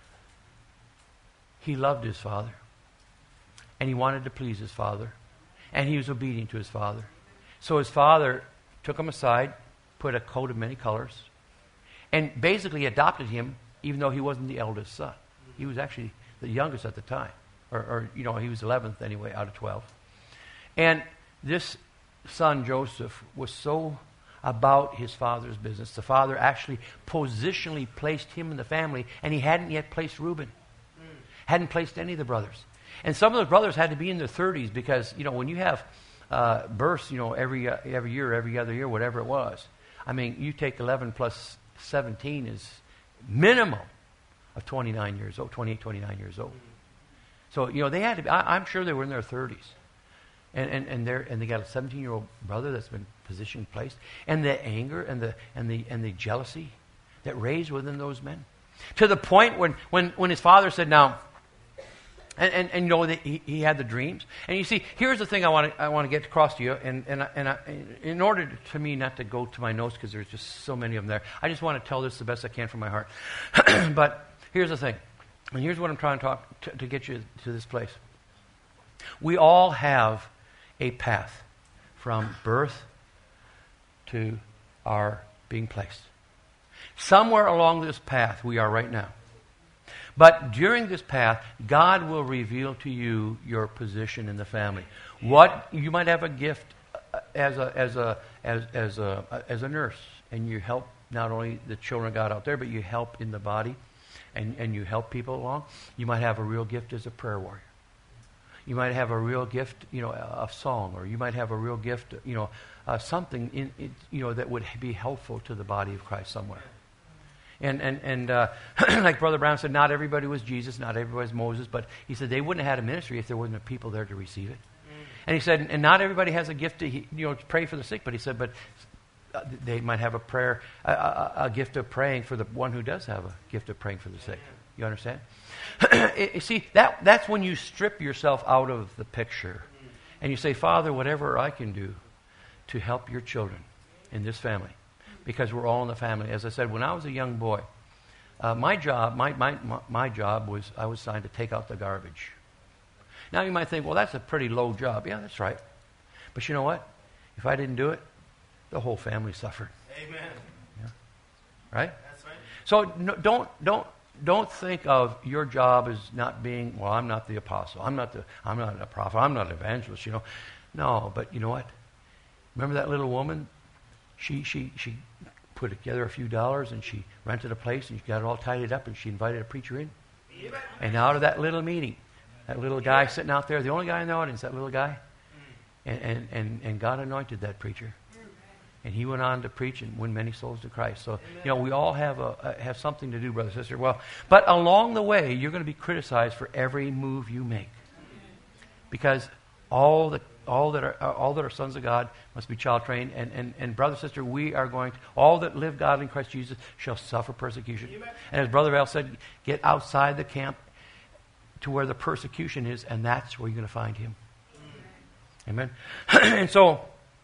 he loved his father. And he wanted to please his father. And he was obedient to his father. So his father took him aside, put a coat of many colors, and basically adopted him, even though he wasn't the eldest son. He was actually the youngest at the time. Or, or you know, he was eleventh anyway, out of twelve. And this son, Joseph, was so about his father's business. The father actually positionally placed him in the family, and he hadn't yet placed Reuben. Mm. Hadn't placed any of the brothers. And some of the brothers had to be in their thirties because, you know, when you have uh, births, you know, every uh, every year, every other year, whatever it was. I mean, you take eleven plus seventeen is minimum of twenty-nine years old, twenty-eight, twenty-nine years old. Mm. So, you know, they had to be, I, I'm sure they were in their thirties. And and and they and they got a seventeen-year-old brother that's been positioned, placed, and the anger and the and the and the jealousy that raised within those men, to the point when when, when his father said, "Now," and and, and you know that he, he had the dreams. And you see, here's the thing I want to I want to get across to you, and and I, and I, in order to me not to go to my notes because there's just so many of them there, I just want to tell this the best I can from my heart. But here's the thing, and here's what I'm trying to talk to, to get you to this place. We all have a path from birth to our being placed. Somewhere along this path we are right now. But during this path, God will reveal to you your position in the family. What you might have a gift as a as a as as a as a nurse, and you help not only the children of God out there, but you help in the body, and, and you help people along. You might have a real gift as a prayer warrior. You might have a real gift, you know, of song, or you might have a real gift, you know, uh, something in, in, you know, that would be helpful to the body of Christ somewhere. And and and uh, like Brother Brown said, not everybody was Jesus, not everybody was Moses, but he said they wouldn't have had a ministry if there wasn't people there to receive it. Mm. And he said, and not everybody has a gift to, you know, to pray for the sick, but he said, but they might have a prayer, a, a, a gift of praying for the one who does have a gift of praying for the sick. You understand? You see, that that's when you strip yourself out of the picture and you say, Father, whatever I can do to help your children in this family, because we're all in the family. As I said, when I was a young boy, uh, my job, my, my, my, my job was I was assigned to take out the garbage. Now you might think, well, that's a pretty low job. Yeah, that's right. But you know what? If I didn't do it, the whole family suffered. Amen. Yeah. Right? That's right. So no, don't don't don't think of your job as not being, well, I'm not the apostle. I'm not the I'm not a prophet. I'm not an evangelist, you know. No, but you know what? Remember that little woman? She she she put together a few dollars and she rented a place and she got it all tidied up and she invited a preacher in. Amen. And out of that little meeting, that little guy sitting out there, the only guy in the audience, that little guy, and and and, and God anointed that preacher. And he went on to preach and win many souls to Christ. So, you know, we all have a, a have something to do, brother, sister. Well, but along the way, you're going to be criticized for every move you make, because all the all that are all that are sons of God must be child trained. And and and brother, sister, we are going to, all that live godly in Christ Jesus shall suffer persecution. And as Brother Val said, get outside the camp to where the persecution is, and that's where you're going to find Him. Amen. And so.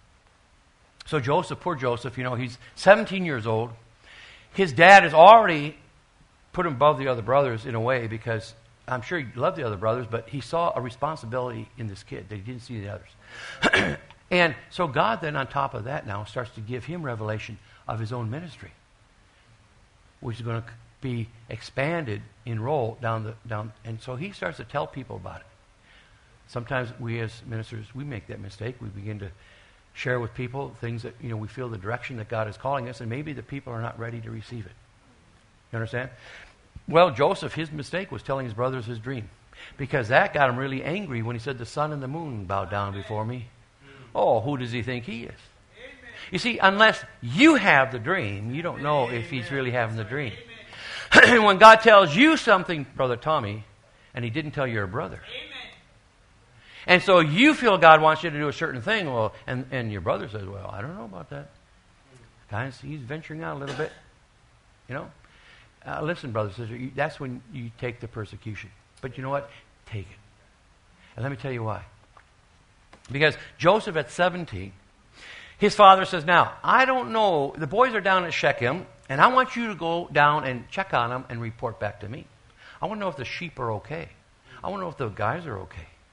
So Joseph, poor Joseph, you know, he's seventeen years old. His dad has already put him above the other brothers in a way, because I'm sure he loved the other brothers, but he saw a responsibility in this kid that he didn't see in the others. And so God then, on top of that, now starts to give him revelation of his own ministry, which is going to be expanded in role down the down. And so he starts to tell people about it. Sometimes we as ministers, we make that mistake. We begin to share with people things that, you know, we feel the direction that God is calling us, and maybe the people are not ready to receive it. You understand? Well, Joseph, his mistake was telling his brothers his dream, because that got him really angry when he said, the sun and the moon bow down before me. Oh, who does he think he is? Amen. You see, unless you have the dream, you don't know if he's really having the dream. And when God tells you something, Brother Tommy, and he didn't tell your brother, Amen. And so you feel God wants you to do a certain thing, well, and, and your brother says, well, I don't know about that. Guys, he's venturing out a little bit. You know? Uh, listen, brother, sister, you, that's when you take the persecution. But you know what? Take it. And let me tell you why. Because Joseph at seventeen, his father says, now, I don't know, the boys are down at Shechem, and I want you to go down and check on them and report back to me. I want to know if the sheep are okay. I want to know if the guys are okay.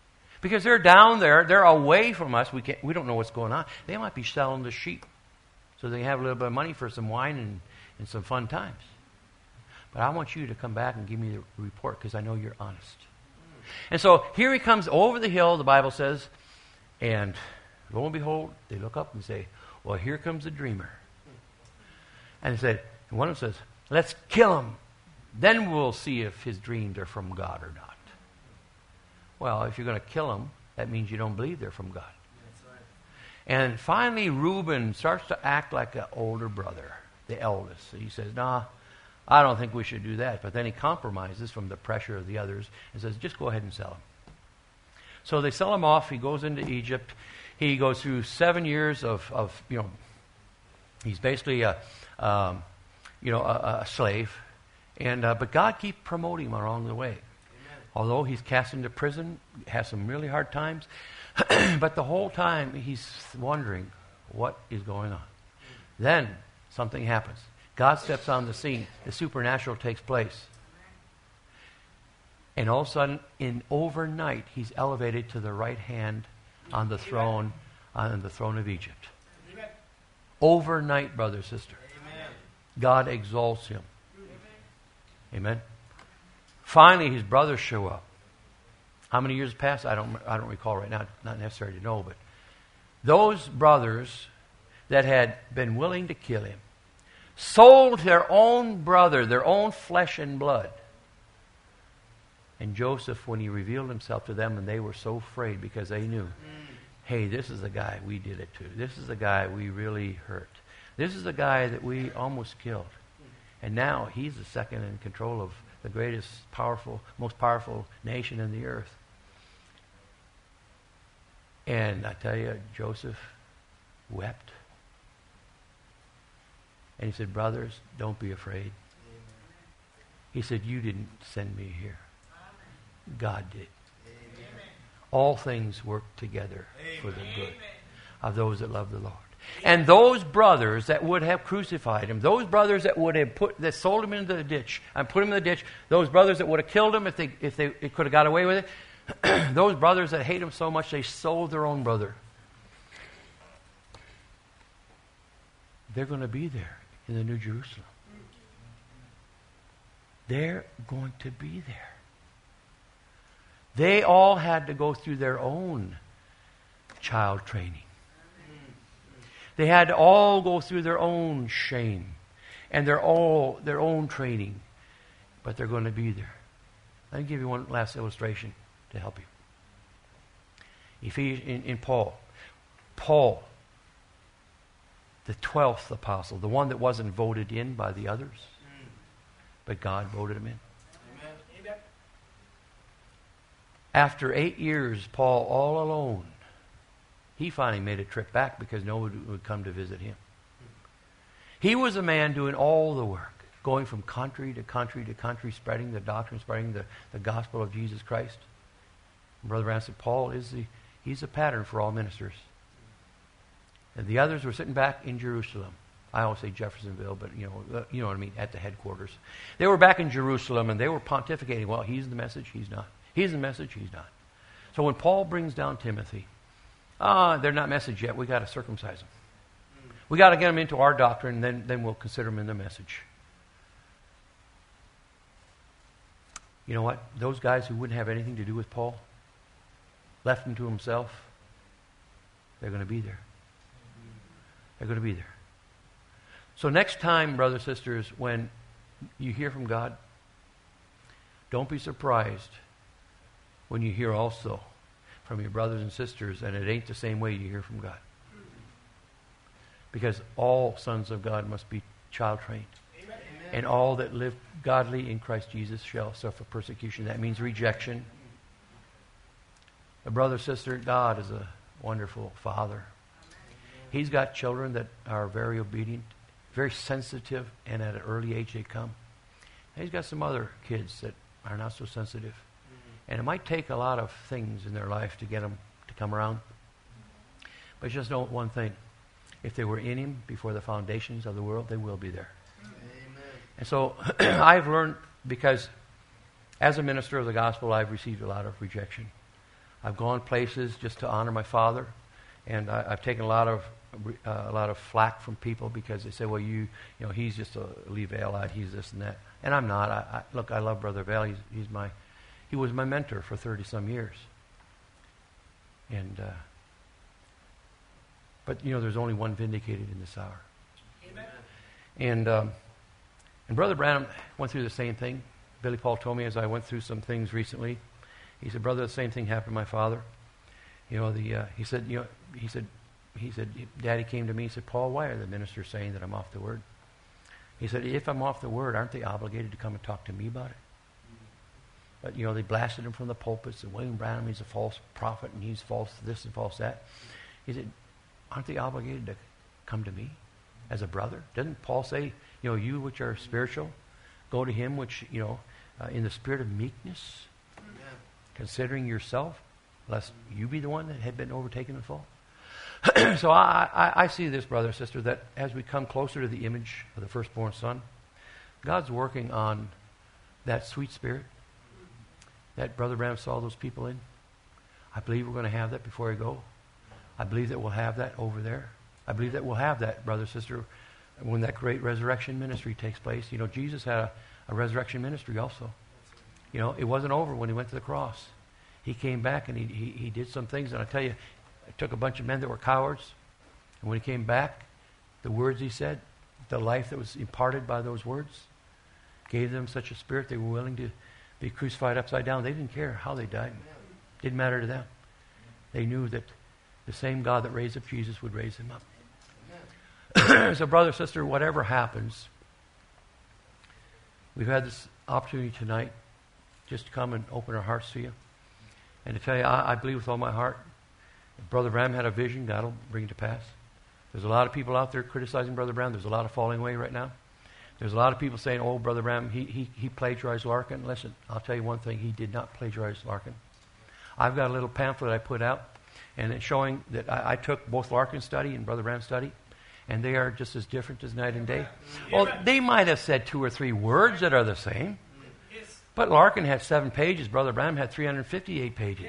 Because they're down there, they're away from us. We can't, we don't know what's going on. They might be selling the sheep so they have a little bit of money for some wine and, and some fun times. But I want you to come back and give me the report because I know you're honest. And so here he comes over the hill, the Bible says, and lo and behold, they look up and say, well, here comes the dreamer. And they said, and one of them says, let's kill him. Then we'll see if his dreams are from God or not. Well, if you're going to kill them, that means you don't believe they're from God. That's right. And finally, Reuben starts to act like an older brother, the eldest. So he says, nah, I don't think we should do that. But then he compromises from the pressure of the others and says, just go ahead and sell him. So they sell him off. He goes into Egypt. He goes through seven years of, of you know, he's basically a, um, you know, a, a slave. And uh, but God keeps promoting him along the way. Although he's cast into prison, has some really hard times, but the whole time he's wondering what is going on. Then something happens. God steps on the scene. The supernatural takes place. And all of a sudden, in overnight, he's elevated to the right hand on the throne, on the throne of Egypt. Amen. Overnight, brother, sister. Amen. God exalts him. Amen. Amen. Finally, his brothers show up. How many years passed? I don't, I don't recall right now. Not necessary to know, but those brothers that had been willing to kill him sold their own brother, their own flesh and blood. And Joseph, when he revealed himself to them, and they were so afraid because they knew, hey, this is the guy we did it to. This is the guy we really hurt. This is the guy that we almost killed. And now he's the second in control of the greatest, powerful, most powerful nation in the earth. And I tell you, Joseph wept. And he said, brothers, don't be afraid. He said, you didn't send me here. God did. All things work together for the good of those that love the Lord. And those brothers that would have crucified him, those brothers that would have put, that sold him into the ditch and put him in the ditch, those brothers that would have killed him if they if they it could have got away with it, those brothers that hate him so much they sold their own brother. They're going to be there in the New Jerusalem. They're going to be there. They all had to go through their own child training. They had to all go through their own shame and their all their own training, but they're going to be there. Let me give you one last illustration to help you. Ephesians, in, in Paul, Paul, the twelfth apostle, the one that wasn't voted in by the others, but God voted him in. Amen. After eight years, Paul all alone, he finally made a trip back because nobody would come to visit him. He was a man doing all the work, going from country to country to country, spreading the doctrine, spreading the, the gospel of Jesus Christ. And Brother Branham said, Paul is the he's a pattern for all ministers. And the others were sitting back in Jerusalem. I always say Jeffersonville, but you know, uh, you know what I mean, at the headquarters. They were back in Jerusalem and they were pontificating. Well, he's the message, he's not. He's the message, he's not. So when Paul brings down Timothy, ah, they're not message yet. We got to circumcise them. We got to get them into our doctrine, and then, then we'll consider them in the message. You know what? Those guys who wouldn't have anything to do with Paul, left him to himself, they're going to be there. They're going to be there. So next time, brothers and sisters, when you hear from God, don't be surprised when you hear also from your brothers and sisters, and it ain't the same way you hear from God. Because all sons of God must be child trained. Amen. And all that live godly in Christ Jesus shall suffer persecution. That means rejection. A brother, sister, God is a wonderful Father. He's got children that are very obedient, very sensitive, and at an early age they come. And he's got some other kids that are not so sensitive. And it might take a lot of things in their life to get them to come around. But just know one thing. If they were in him before the foundations of the world, they will be there. Amen. And so I've learned, because as a minister of the gospel, I've received a lot of rejection. I've gone places just to honor my father, and I, I've taken a lot of uh, a lot of flack from people because they say, "Well, you, you know, he's just a Lee Vailite, he's this and that," and I'm not. I, I, look, I love Brother Vail. He's, he's my, he was my mentor for thirty some years, and uh, but you know, there's only one vindicated in this hour. Amen. And um, and Brother Branham went through the same thing. Billy Paul told me as I went through some things recently. He said, "Brother, the same thing happened to my father." You know, the uh, he said, you know, he said, he said, Daddy came to me and said, "Paul, why are the ministers saying that I'm off the word?" He said, "If I'm off the word, aren't they obligated to come and talk to me about it?" But you know, they blasted him from the pulpits, and William Branham, he's a false prophet, and he's false this and false that. He said, "Aren't they obligated to come to me as a brother? Doesn't Paul say, you know, you which are spiritual, go to him which, you know, uh, in the spirit of meekness, considering yourself, lest you be the one that had been overtaken in fault." So I, I, I see this, brother, sister, that as we come closer to the image of the firstborn son, God's working on that sweet spirit that Brother Branham saw those people in. I believe we're going to have that before we go. I believe that we'll have that over there. I believe that we'll have that, brother, sister, when that great resurrection ministry takes place. You know, Jesus had a, a resurrection ministry also. You know, it wasn't over when he went to the cross. He came back and he, he, he did some things. And I tell you, it took a bunch of men that were cowards. And when he came back, the words he said, the life that was imparted by those words, gave them such a spirit they were willing to be crucified upside down. They didn't care how they died. It didn't matter to them. They knew that the same God that raised up Jesus would raise him up. So brother, sister, whatever happens, we've had this opportunity tonight just to come and open our hearts to you. And to tell you, I, I believe with all my heart, if Brother Branham had a vision, God will bring it to pass. There's a lot of people out there criticizing Brother Branham. There's a lot of falling away right now. There's a lot of people saying, "Oh, Brother Branham, he, he, he plagiarized Larkin." Listen, I'll tell you one thing. He did not plagiarize Larkin. I've got a little pamphlet I put out, and it's showing that I, I took both Larkin's study and Brother Branham's study, and they are just as different as night and day. Well, they might have said two or three words that are the same, but Larkin had seven pages. Brother Branham had three hundred fifty-eight pages.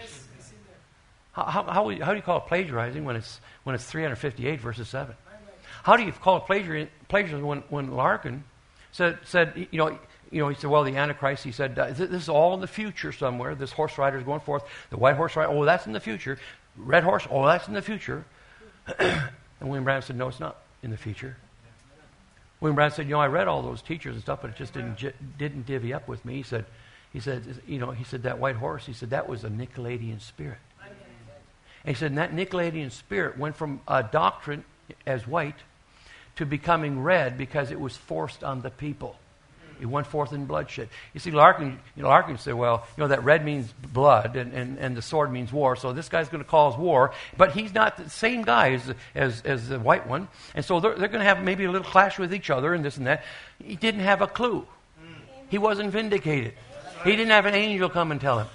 How, how, how, how do you call it plagiarizing when it's when it's three hundred fifty-eight versus seven? How do you call it plagiarism, plagiarism when, when Larkin said, said you know, you know, he said, well, the Antichrist, he said, uh, this is all in the future somewhere. This horse rider is going forth. The white horse rider, oh, that's in the future. Red horse, oh, that's in the future. And William Branham said, no, it's not in the future. William Branham said, you know, I read all those teachers and stuff, but it just didn't didn't divvy up with me. He said, he said, you know, he said that white horse, he said that was a Nicolaitan spirit. And he said, and that Nicolaitan spirit went from a doctrine as white to becoming red because it was forced on the people. It went forth in bloodshed. You see, Larkin, you know, Larkin said, well, you know, that red means blood and, and, and the sword means war, so this guy's going to cause war. But he's not the same guy as, as, as the white one. And so they're, they're going to have maybe a little clash with each other and this and that. He didn't have a clue. He wasn't vindicated. He didn't have an angel come and tell him.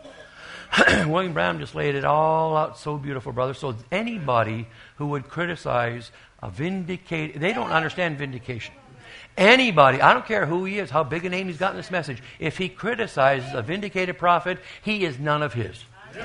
William Branham just laid it all out so beautiful, brother. So anybody who would criticize a vindicated, they don't understand vindication. Anybody, I don't care who he is, how big a name he's got in this message, if he criticizes a vindicated prophet, he is none of his.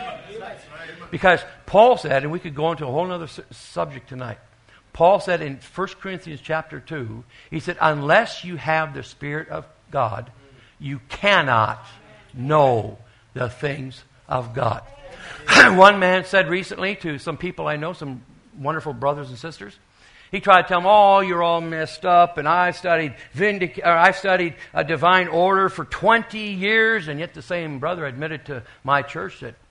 Because Paul said, and we could go into a whole other su- subject tonight. Paul said in First Corinthians chapter two, he said, unless you have the Spirit of God, you cannot know the things of God. One man said recently to some people I know, some wonderful brothers and sisters, he tried to tell them, oh, you're all messed up, and I studied vindic- or I studied a divine order for twenty years, and yet the same brother admitted to my church that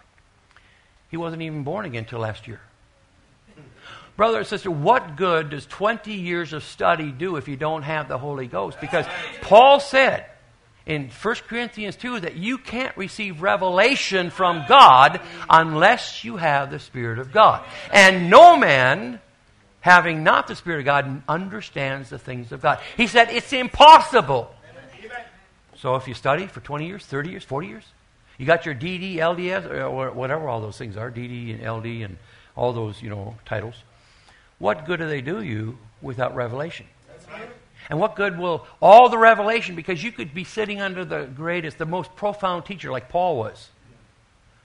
he wasn't even born again until last year. Brother and sister, what good does twenty years of study do if you don't have the Holy Ghost? Because Paul said in First Corinthians two that you can't receive revelation from God unless you have the Spirit of God. And no man, having not the Spirit of God, understands the things of God. He said it's impossible. So if you study for twenty years, thirty years, forty years, you got your D D, L D S, or whatever all those things are, D D and L D and all those, you know, titles. What good do they do you without revelation? And what good will all the revelation, because you could be sitting under the greatest, the most profound teacher like Paul was.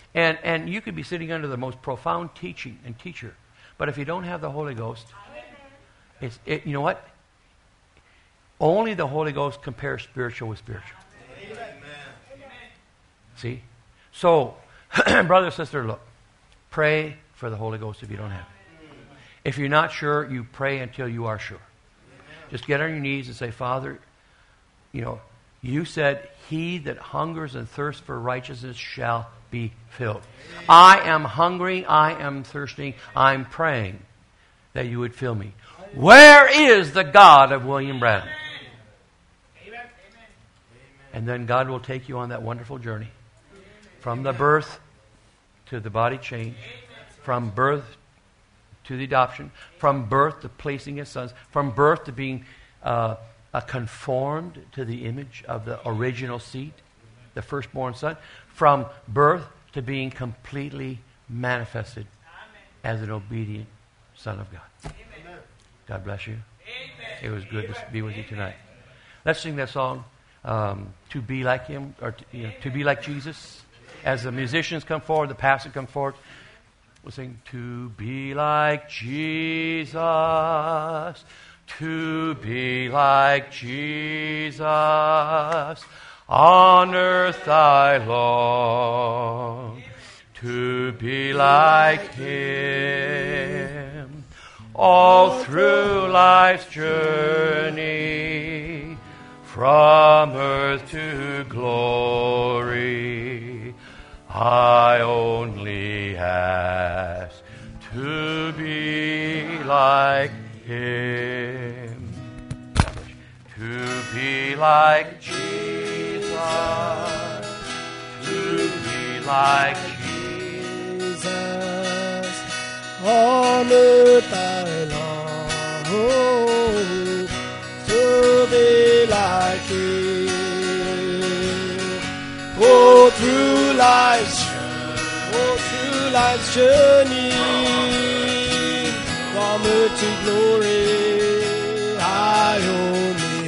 And, and you could be sitting under the most profound teaching and teacher. But if you don't have the Holy Ghost, it's, it, you know what? Only the Holy Ghost compares spiritual with spiritual. Amen. See? So, brother, sister, look. Pray for the Holy Ghost if you don't have it. If you're not sure, you pray until you are sure. Just get on your knees and say, Father, you know, you said, he that hungers and thirsts for righteousness shall be filled. I am hungry, I am thirsting, I'm praying that you would fill me. Where is the God of William Branham? Amen. And then God will take you on that wonderful journey from the birth to the body change, from birth to the adoption, from birth to placing his sons, from birth to being uh, uh, conformed to the image of the original seed, the firstborn son, from birth to being completely manifested as an obedient son of God. Amen. God bless you. Amen. It was good to be with you tonight. Let's sing that song, um, To Be Like Him, or to, you know, to be like Jesus. As the musicians come forward, the pastor comes forward, we'll sing, To be like Jesus, to be like Jesus, on earth I long, to be like Him, all through life's journey, from earth to glory, I only ask to be like Him, to be like Jesus, to be like Jesus, on earth I long, to be like Him. Oh, through life's, oh, through life's journey, from earth to glory, I only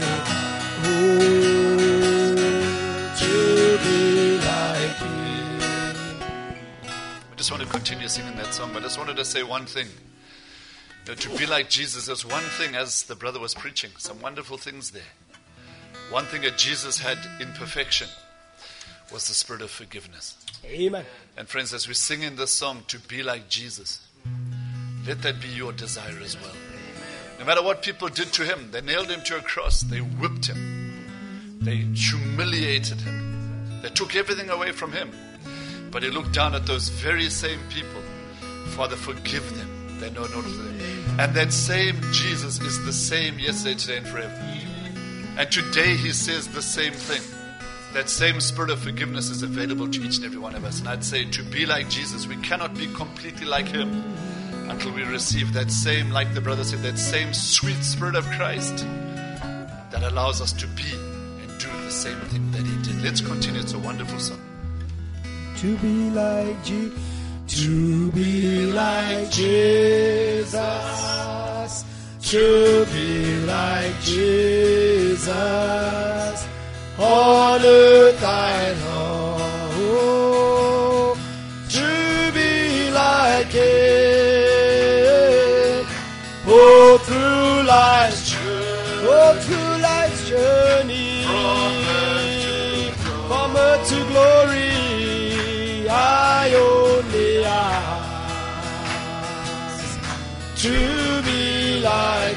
hope to be like Him. I just want to continue singing that song, but I just wanted to say one thing. You know, to be like Jesus, there's one thing, as the brother was preaching, some wonderful things there. One thing that Jesus had in perfection was the spirit of forgiveness. Amen. And friends, as we sing in this song, to be like Jesus, let that be your desire as well. No matter what people did to him, they nailed him to a cross, they whipped him, they humiliated him, they took everything away from him. But he looked down at those very same people. Father, forgive them. They know not what they do. And that same Jesus is the same yesterday, today, and forever. And today he says the same thing. That same spirit of forgiveness is available to each and every one of us. And I'd say, to be like Jesus, we cannot be completely like him until we receive that same, like the brother said, that same sweet spirit of Christ that allows us to be and do the same thing that he did. Let's continue. It's a wonderful song. To be like Jesus, to be like Jesus, to be like Jesus, on earth I long, to be like Him, oh, through life's journey, oh, through life's journey, from earth to glory, I only ask to be like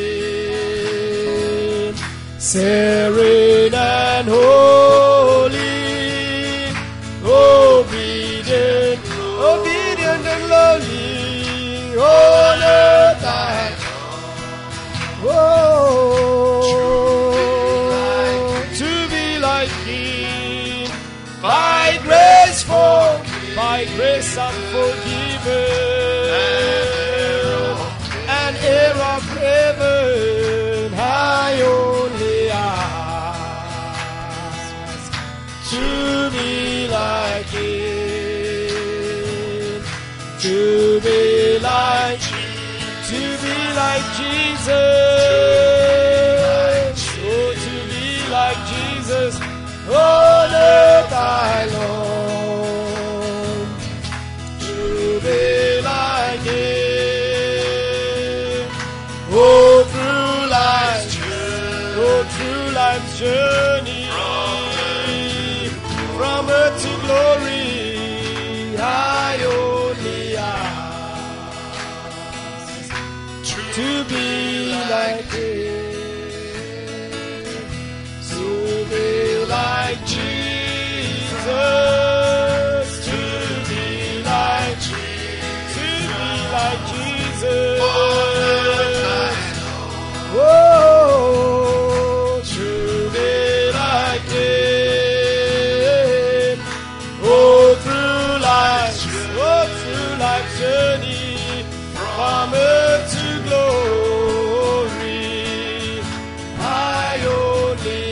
Him, serene and holy, obedient, obedient and lowly, on earth I oh, to be like Him, by grace for, by grace I'm forgiven, and heir of heaven, I only ask to be like Him, to be like, to be like Jesus, oh, to be like Jesus, on earth I long, be like Him, to be like Jesus, to be like Jesus, to be like Jesus. Oh, to be like Him. Oh, through life, oh, through life's journey, from earth to glory, I only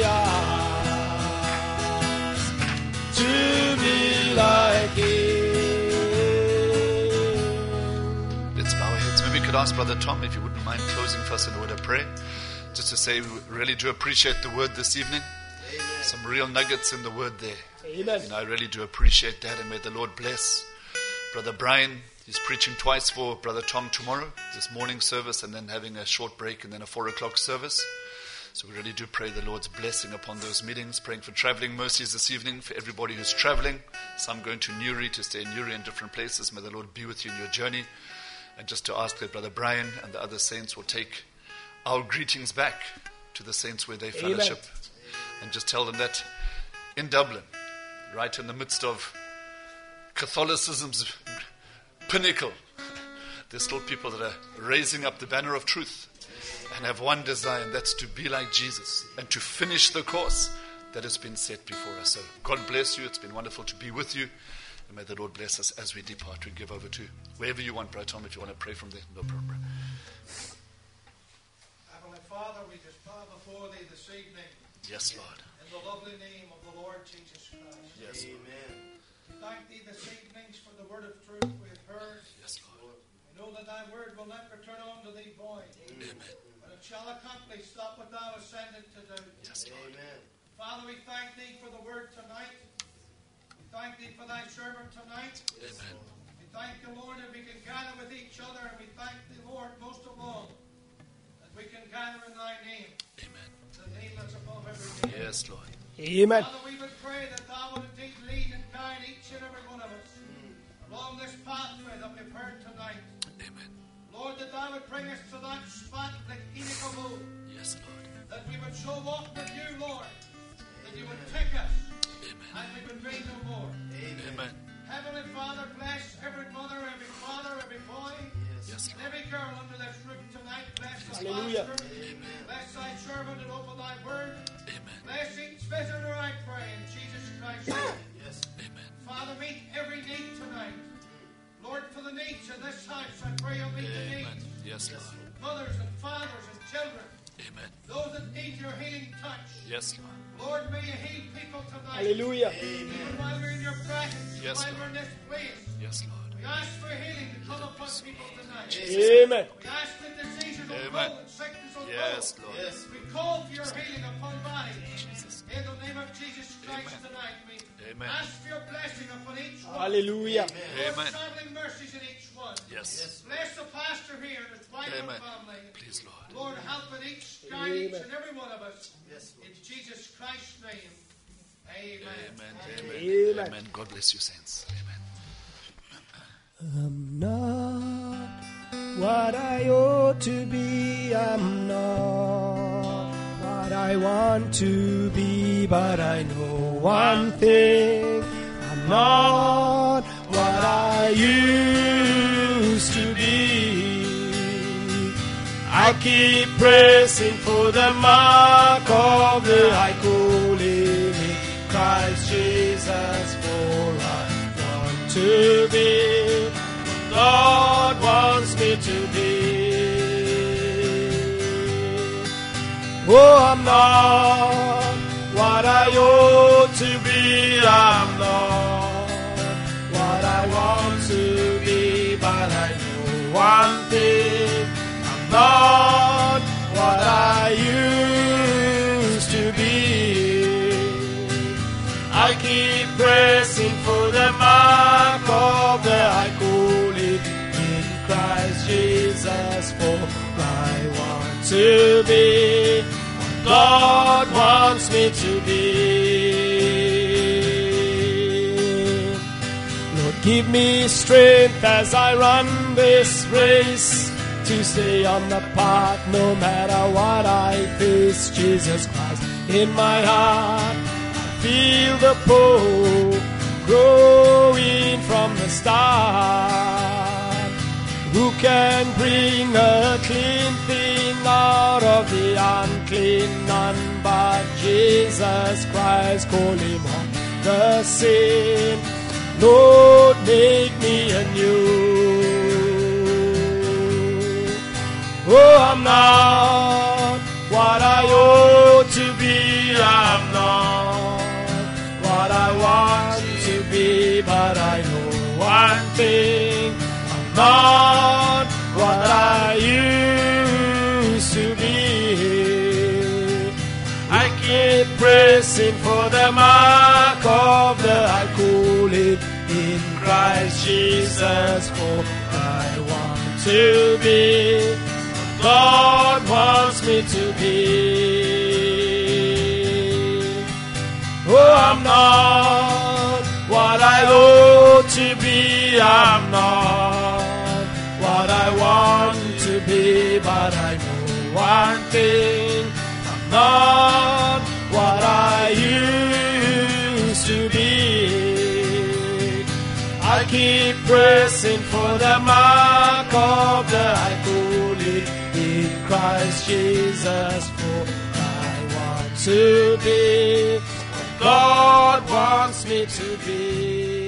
ask to be like Him. Let's bow our heads. Maybe we could ask Brother Tom if you wouldn't mind closing for us in a word of prayer. Just to say we really do appreciate the word this evening. Amen. Some real nuggets in the word there. Amen. And I really do appreciate that, and may the Lord bless Brother Brian. He's preaching twice for Brother Tom tomorrow, this morning service, and then having a short break and then a four o'clock service. So we really do pray the Lord's blessing upon those meetings, praying for traveling mercies this evening for everybody who's traveling. Some going to Newry to stay in Newry in different places. May the Lord be with you in your journey. And just to ask that Brother Brian and the other saints will take our greetings back to the saints where they fellowship. Amen. And just tell them that in Dublin, right in the midst of Catholicism's pinnacle, there's still people that are raising up the banner of truth and have one desire, and that's to be like Jesus and to finish the course that has been set before us. So God bless you. It's been wonderful to be with you. And may the Lord bless us as we depart. We give over to wherever you want, Brother Tom, if you want to pray from there. No problem. Heavenly Father, we just bow before Thee this evening. Yes, Lord. In the lovely name of the Lord Jesus Christ. Yes, Amen. We thank Thee this evening for the word of truth we have heard. Yes, Lord. We know that Thy word will not return unto Thee void. Amen. But it shall accomplish that what Thou hast sent it to do. Yes, Lord. Amen. Father, we thank Thee for the word tonight. We thank Thee for Thy servant tonight. Amen. We thank Thee, Lord, that we can gather with each other, and we thank Thee, Lord, most of all, that we can gather in Thy name. Amen. The name that's above every name. Yes, Lord. Amen. Father, we would pray that Thou would indeed lead and guide each and every one of us along this pathway that we've heard tonight. Amen. Lord, that Thou would bring us to that spot like Enoch of old, Yes, Lord. that we would so walk with You, Lord, that You would take us Amen. and we would be no more. Amen. Heavenly Father, bless every mother, every father, every boy, Yes, and Lord. every girl under this roof tonight. Bless the Hallelujah. pastor. Bless Thy servant and open Thy word. Amen. Bless each visitor, I pray, in Jesus Christ's name. Yes. Amen. Father, meet every need tonight. Lord, for the needs in this house, I pray You'll meet the Amen. needs. Yes, Lord. Mothers and fathers and children. Amen. Those that need Your healing touch. Yes, Lord. Lord, may You heal people tonight. Hallelujah. Even while we're in Your presence, Yes, while Lord. we're in this place. Yes, Lord. We ask for healing to come upon people tonight. Amen. We ask that diseases will Amen. go and sickness will Yes, go. Lord. We call for Your healing upon bodies. Jesus. In the name of Jesus Christ Amen. tonight, we Amen. ask for Your blessing upon each one. Hallelujah. Lord, Amen. traveling mercies in each one. Yes. Bless the pastor here and his wife and Amen. family. Please, Lord. Lord, help in each, guide each Amen. and every one of us. In Jesus Christ's name. Amen. Amen. Amen. Amen. Amen. God bless you, saints. Amen. I'm not what I ought to be. I'm not what I want to be. But I know one thing. I'm not what I used to be. I keep pressing for the mark of the high calling in Christ Jesus, for I want to be what God wants me to be. Oh, I'm not what I ought to be. I'm not what I want to be, but I know one thing. I'm not what I used to be. I keep pressing for the mark of the high calling in Christ Jesus, for I want to be what God wants me to be. Lord, give me strength as I run this race, to stay on the path no matter what I face. Jesus Christ in my heart, I feel the pull growing from the start. Who can bring a clean thing out of the unclean? None but Jesus Christ. Call him on the scene. Lord, make me anew. Oh, I'm not what I ought to be. I'm not what I want to be, but I know one thing. I'm not what I used to be. I keep pressing for the mark of the high calling in Christ Jesus, for I want to be God wants me to be. Oh, I'm not what I ought to be. I'm not what I want to be, but I know one thing. I'm not what I used to be. I keep pressing for the mark of the high calling in Christ Jesus, for I want to be what God wants me to be.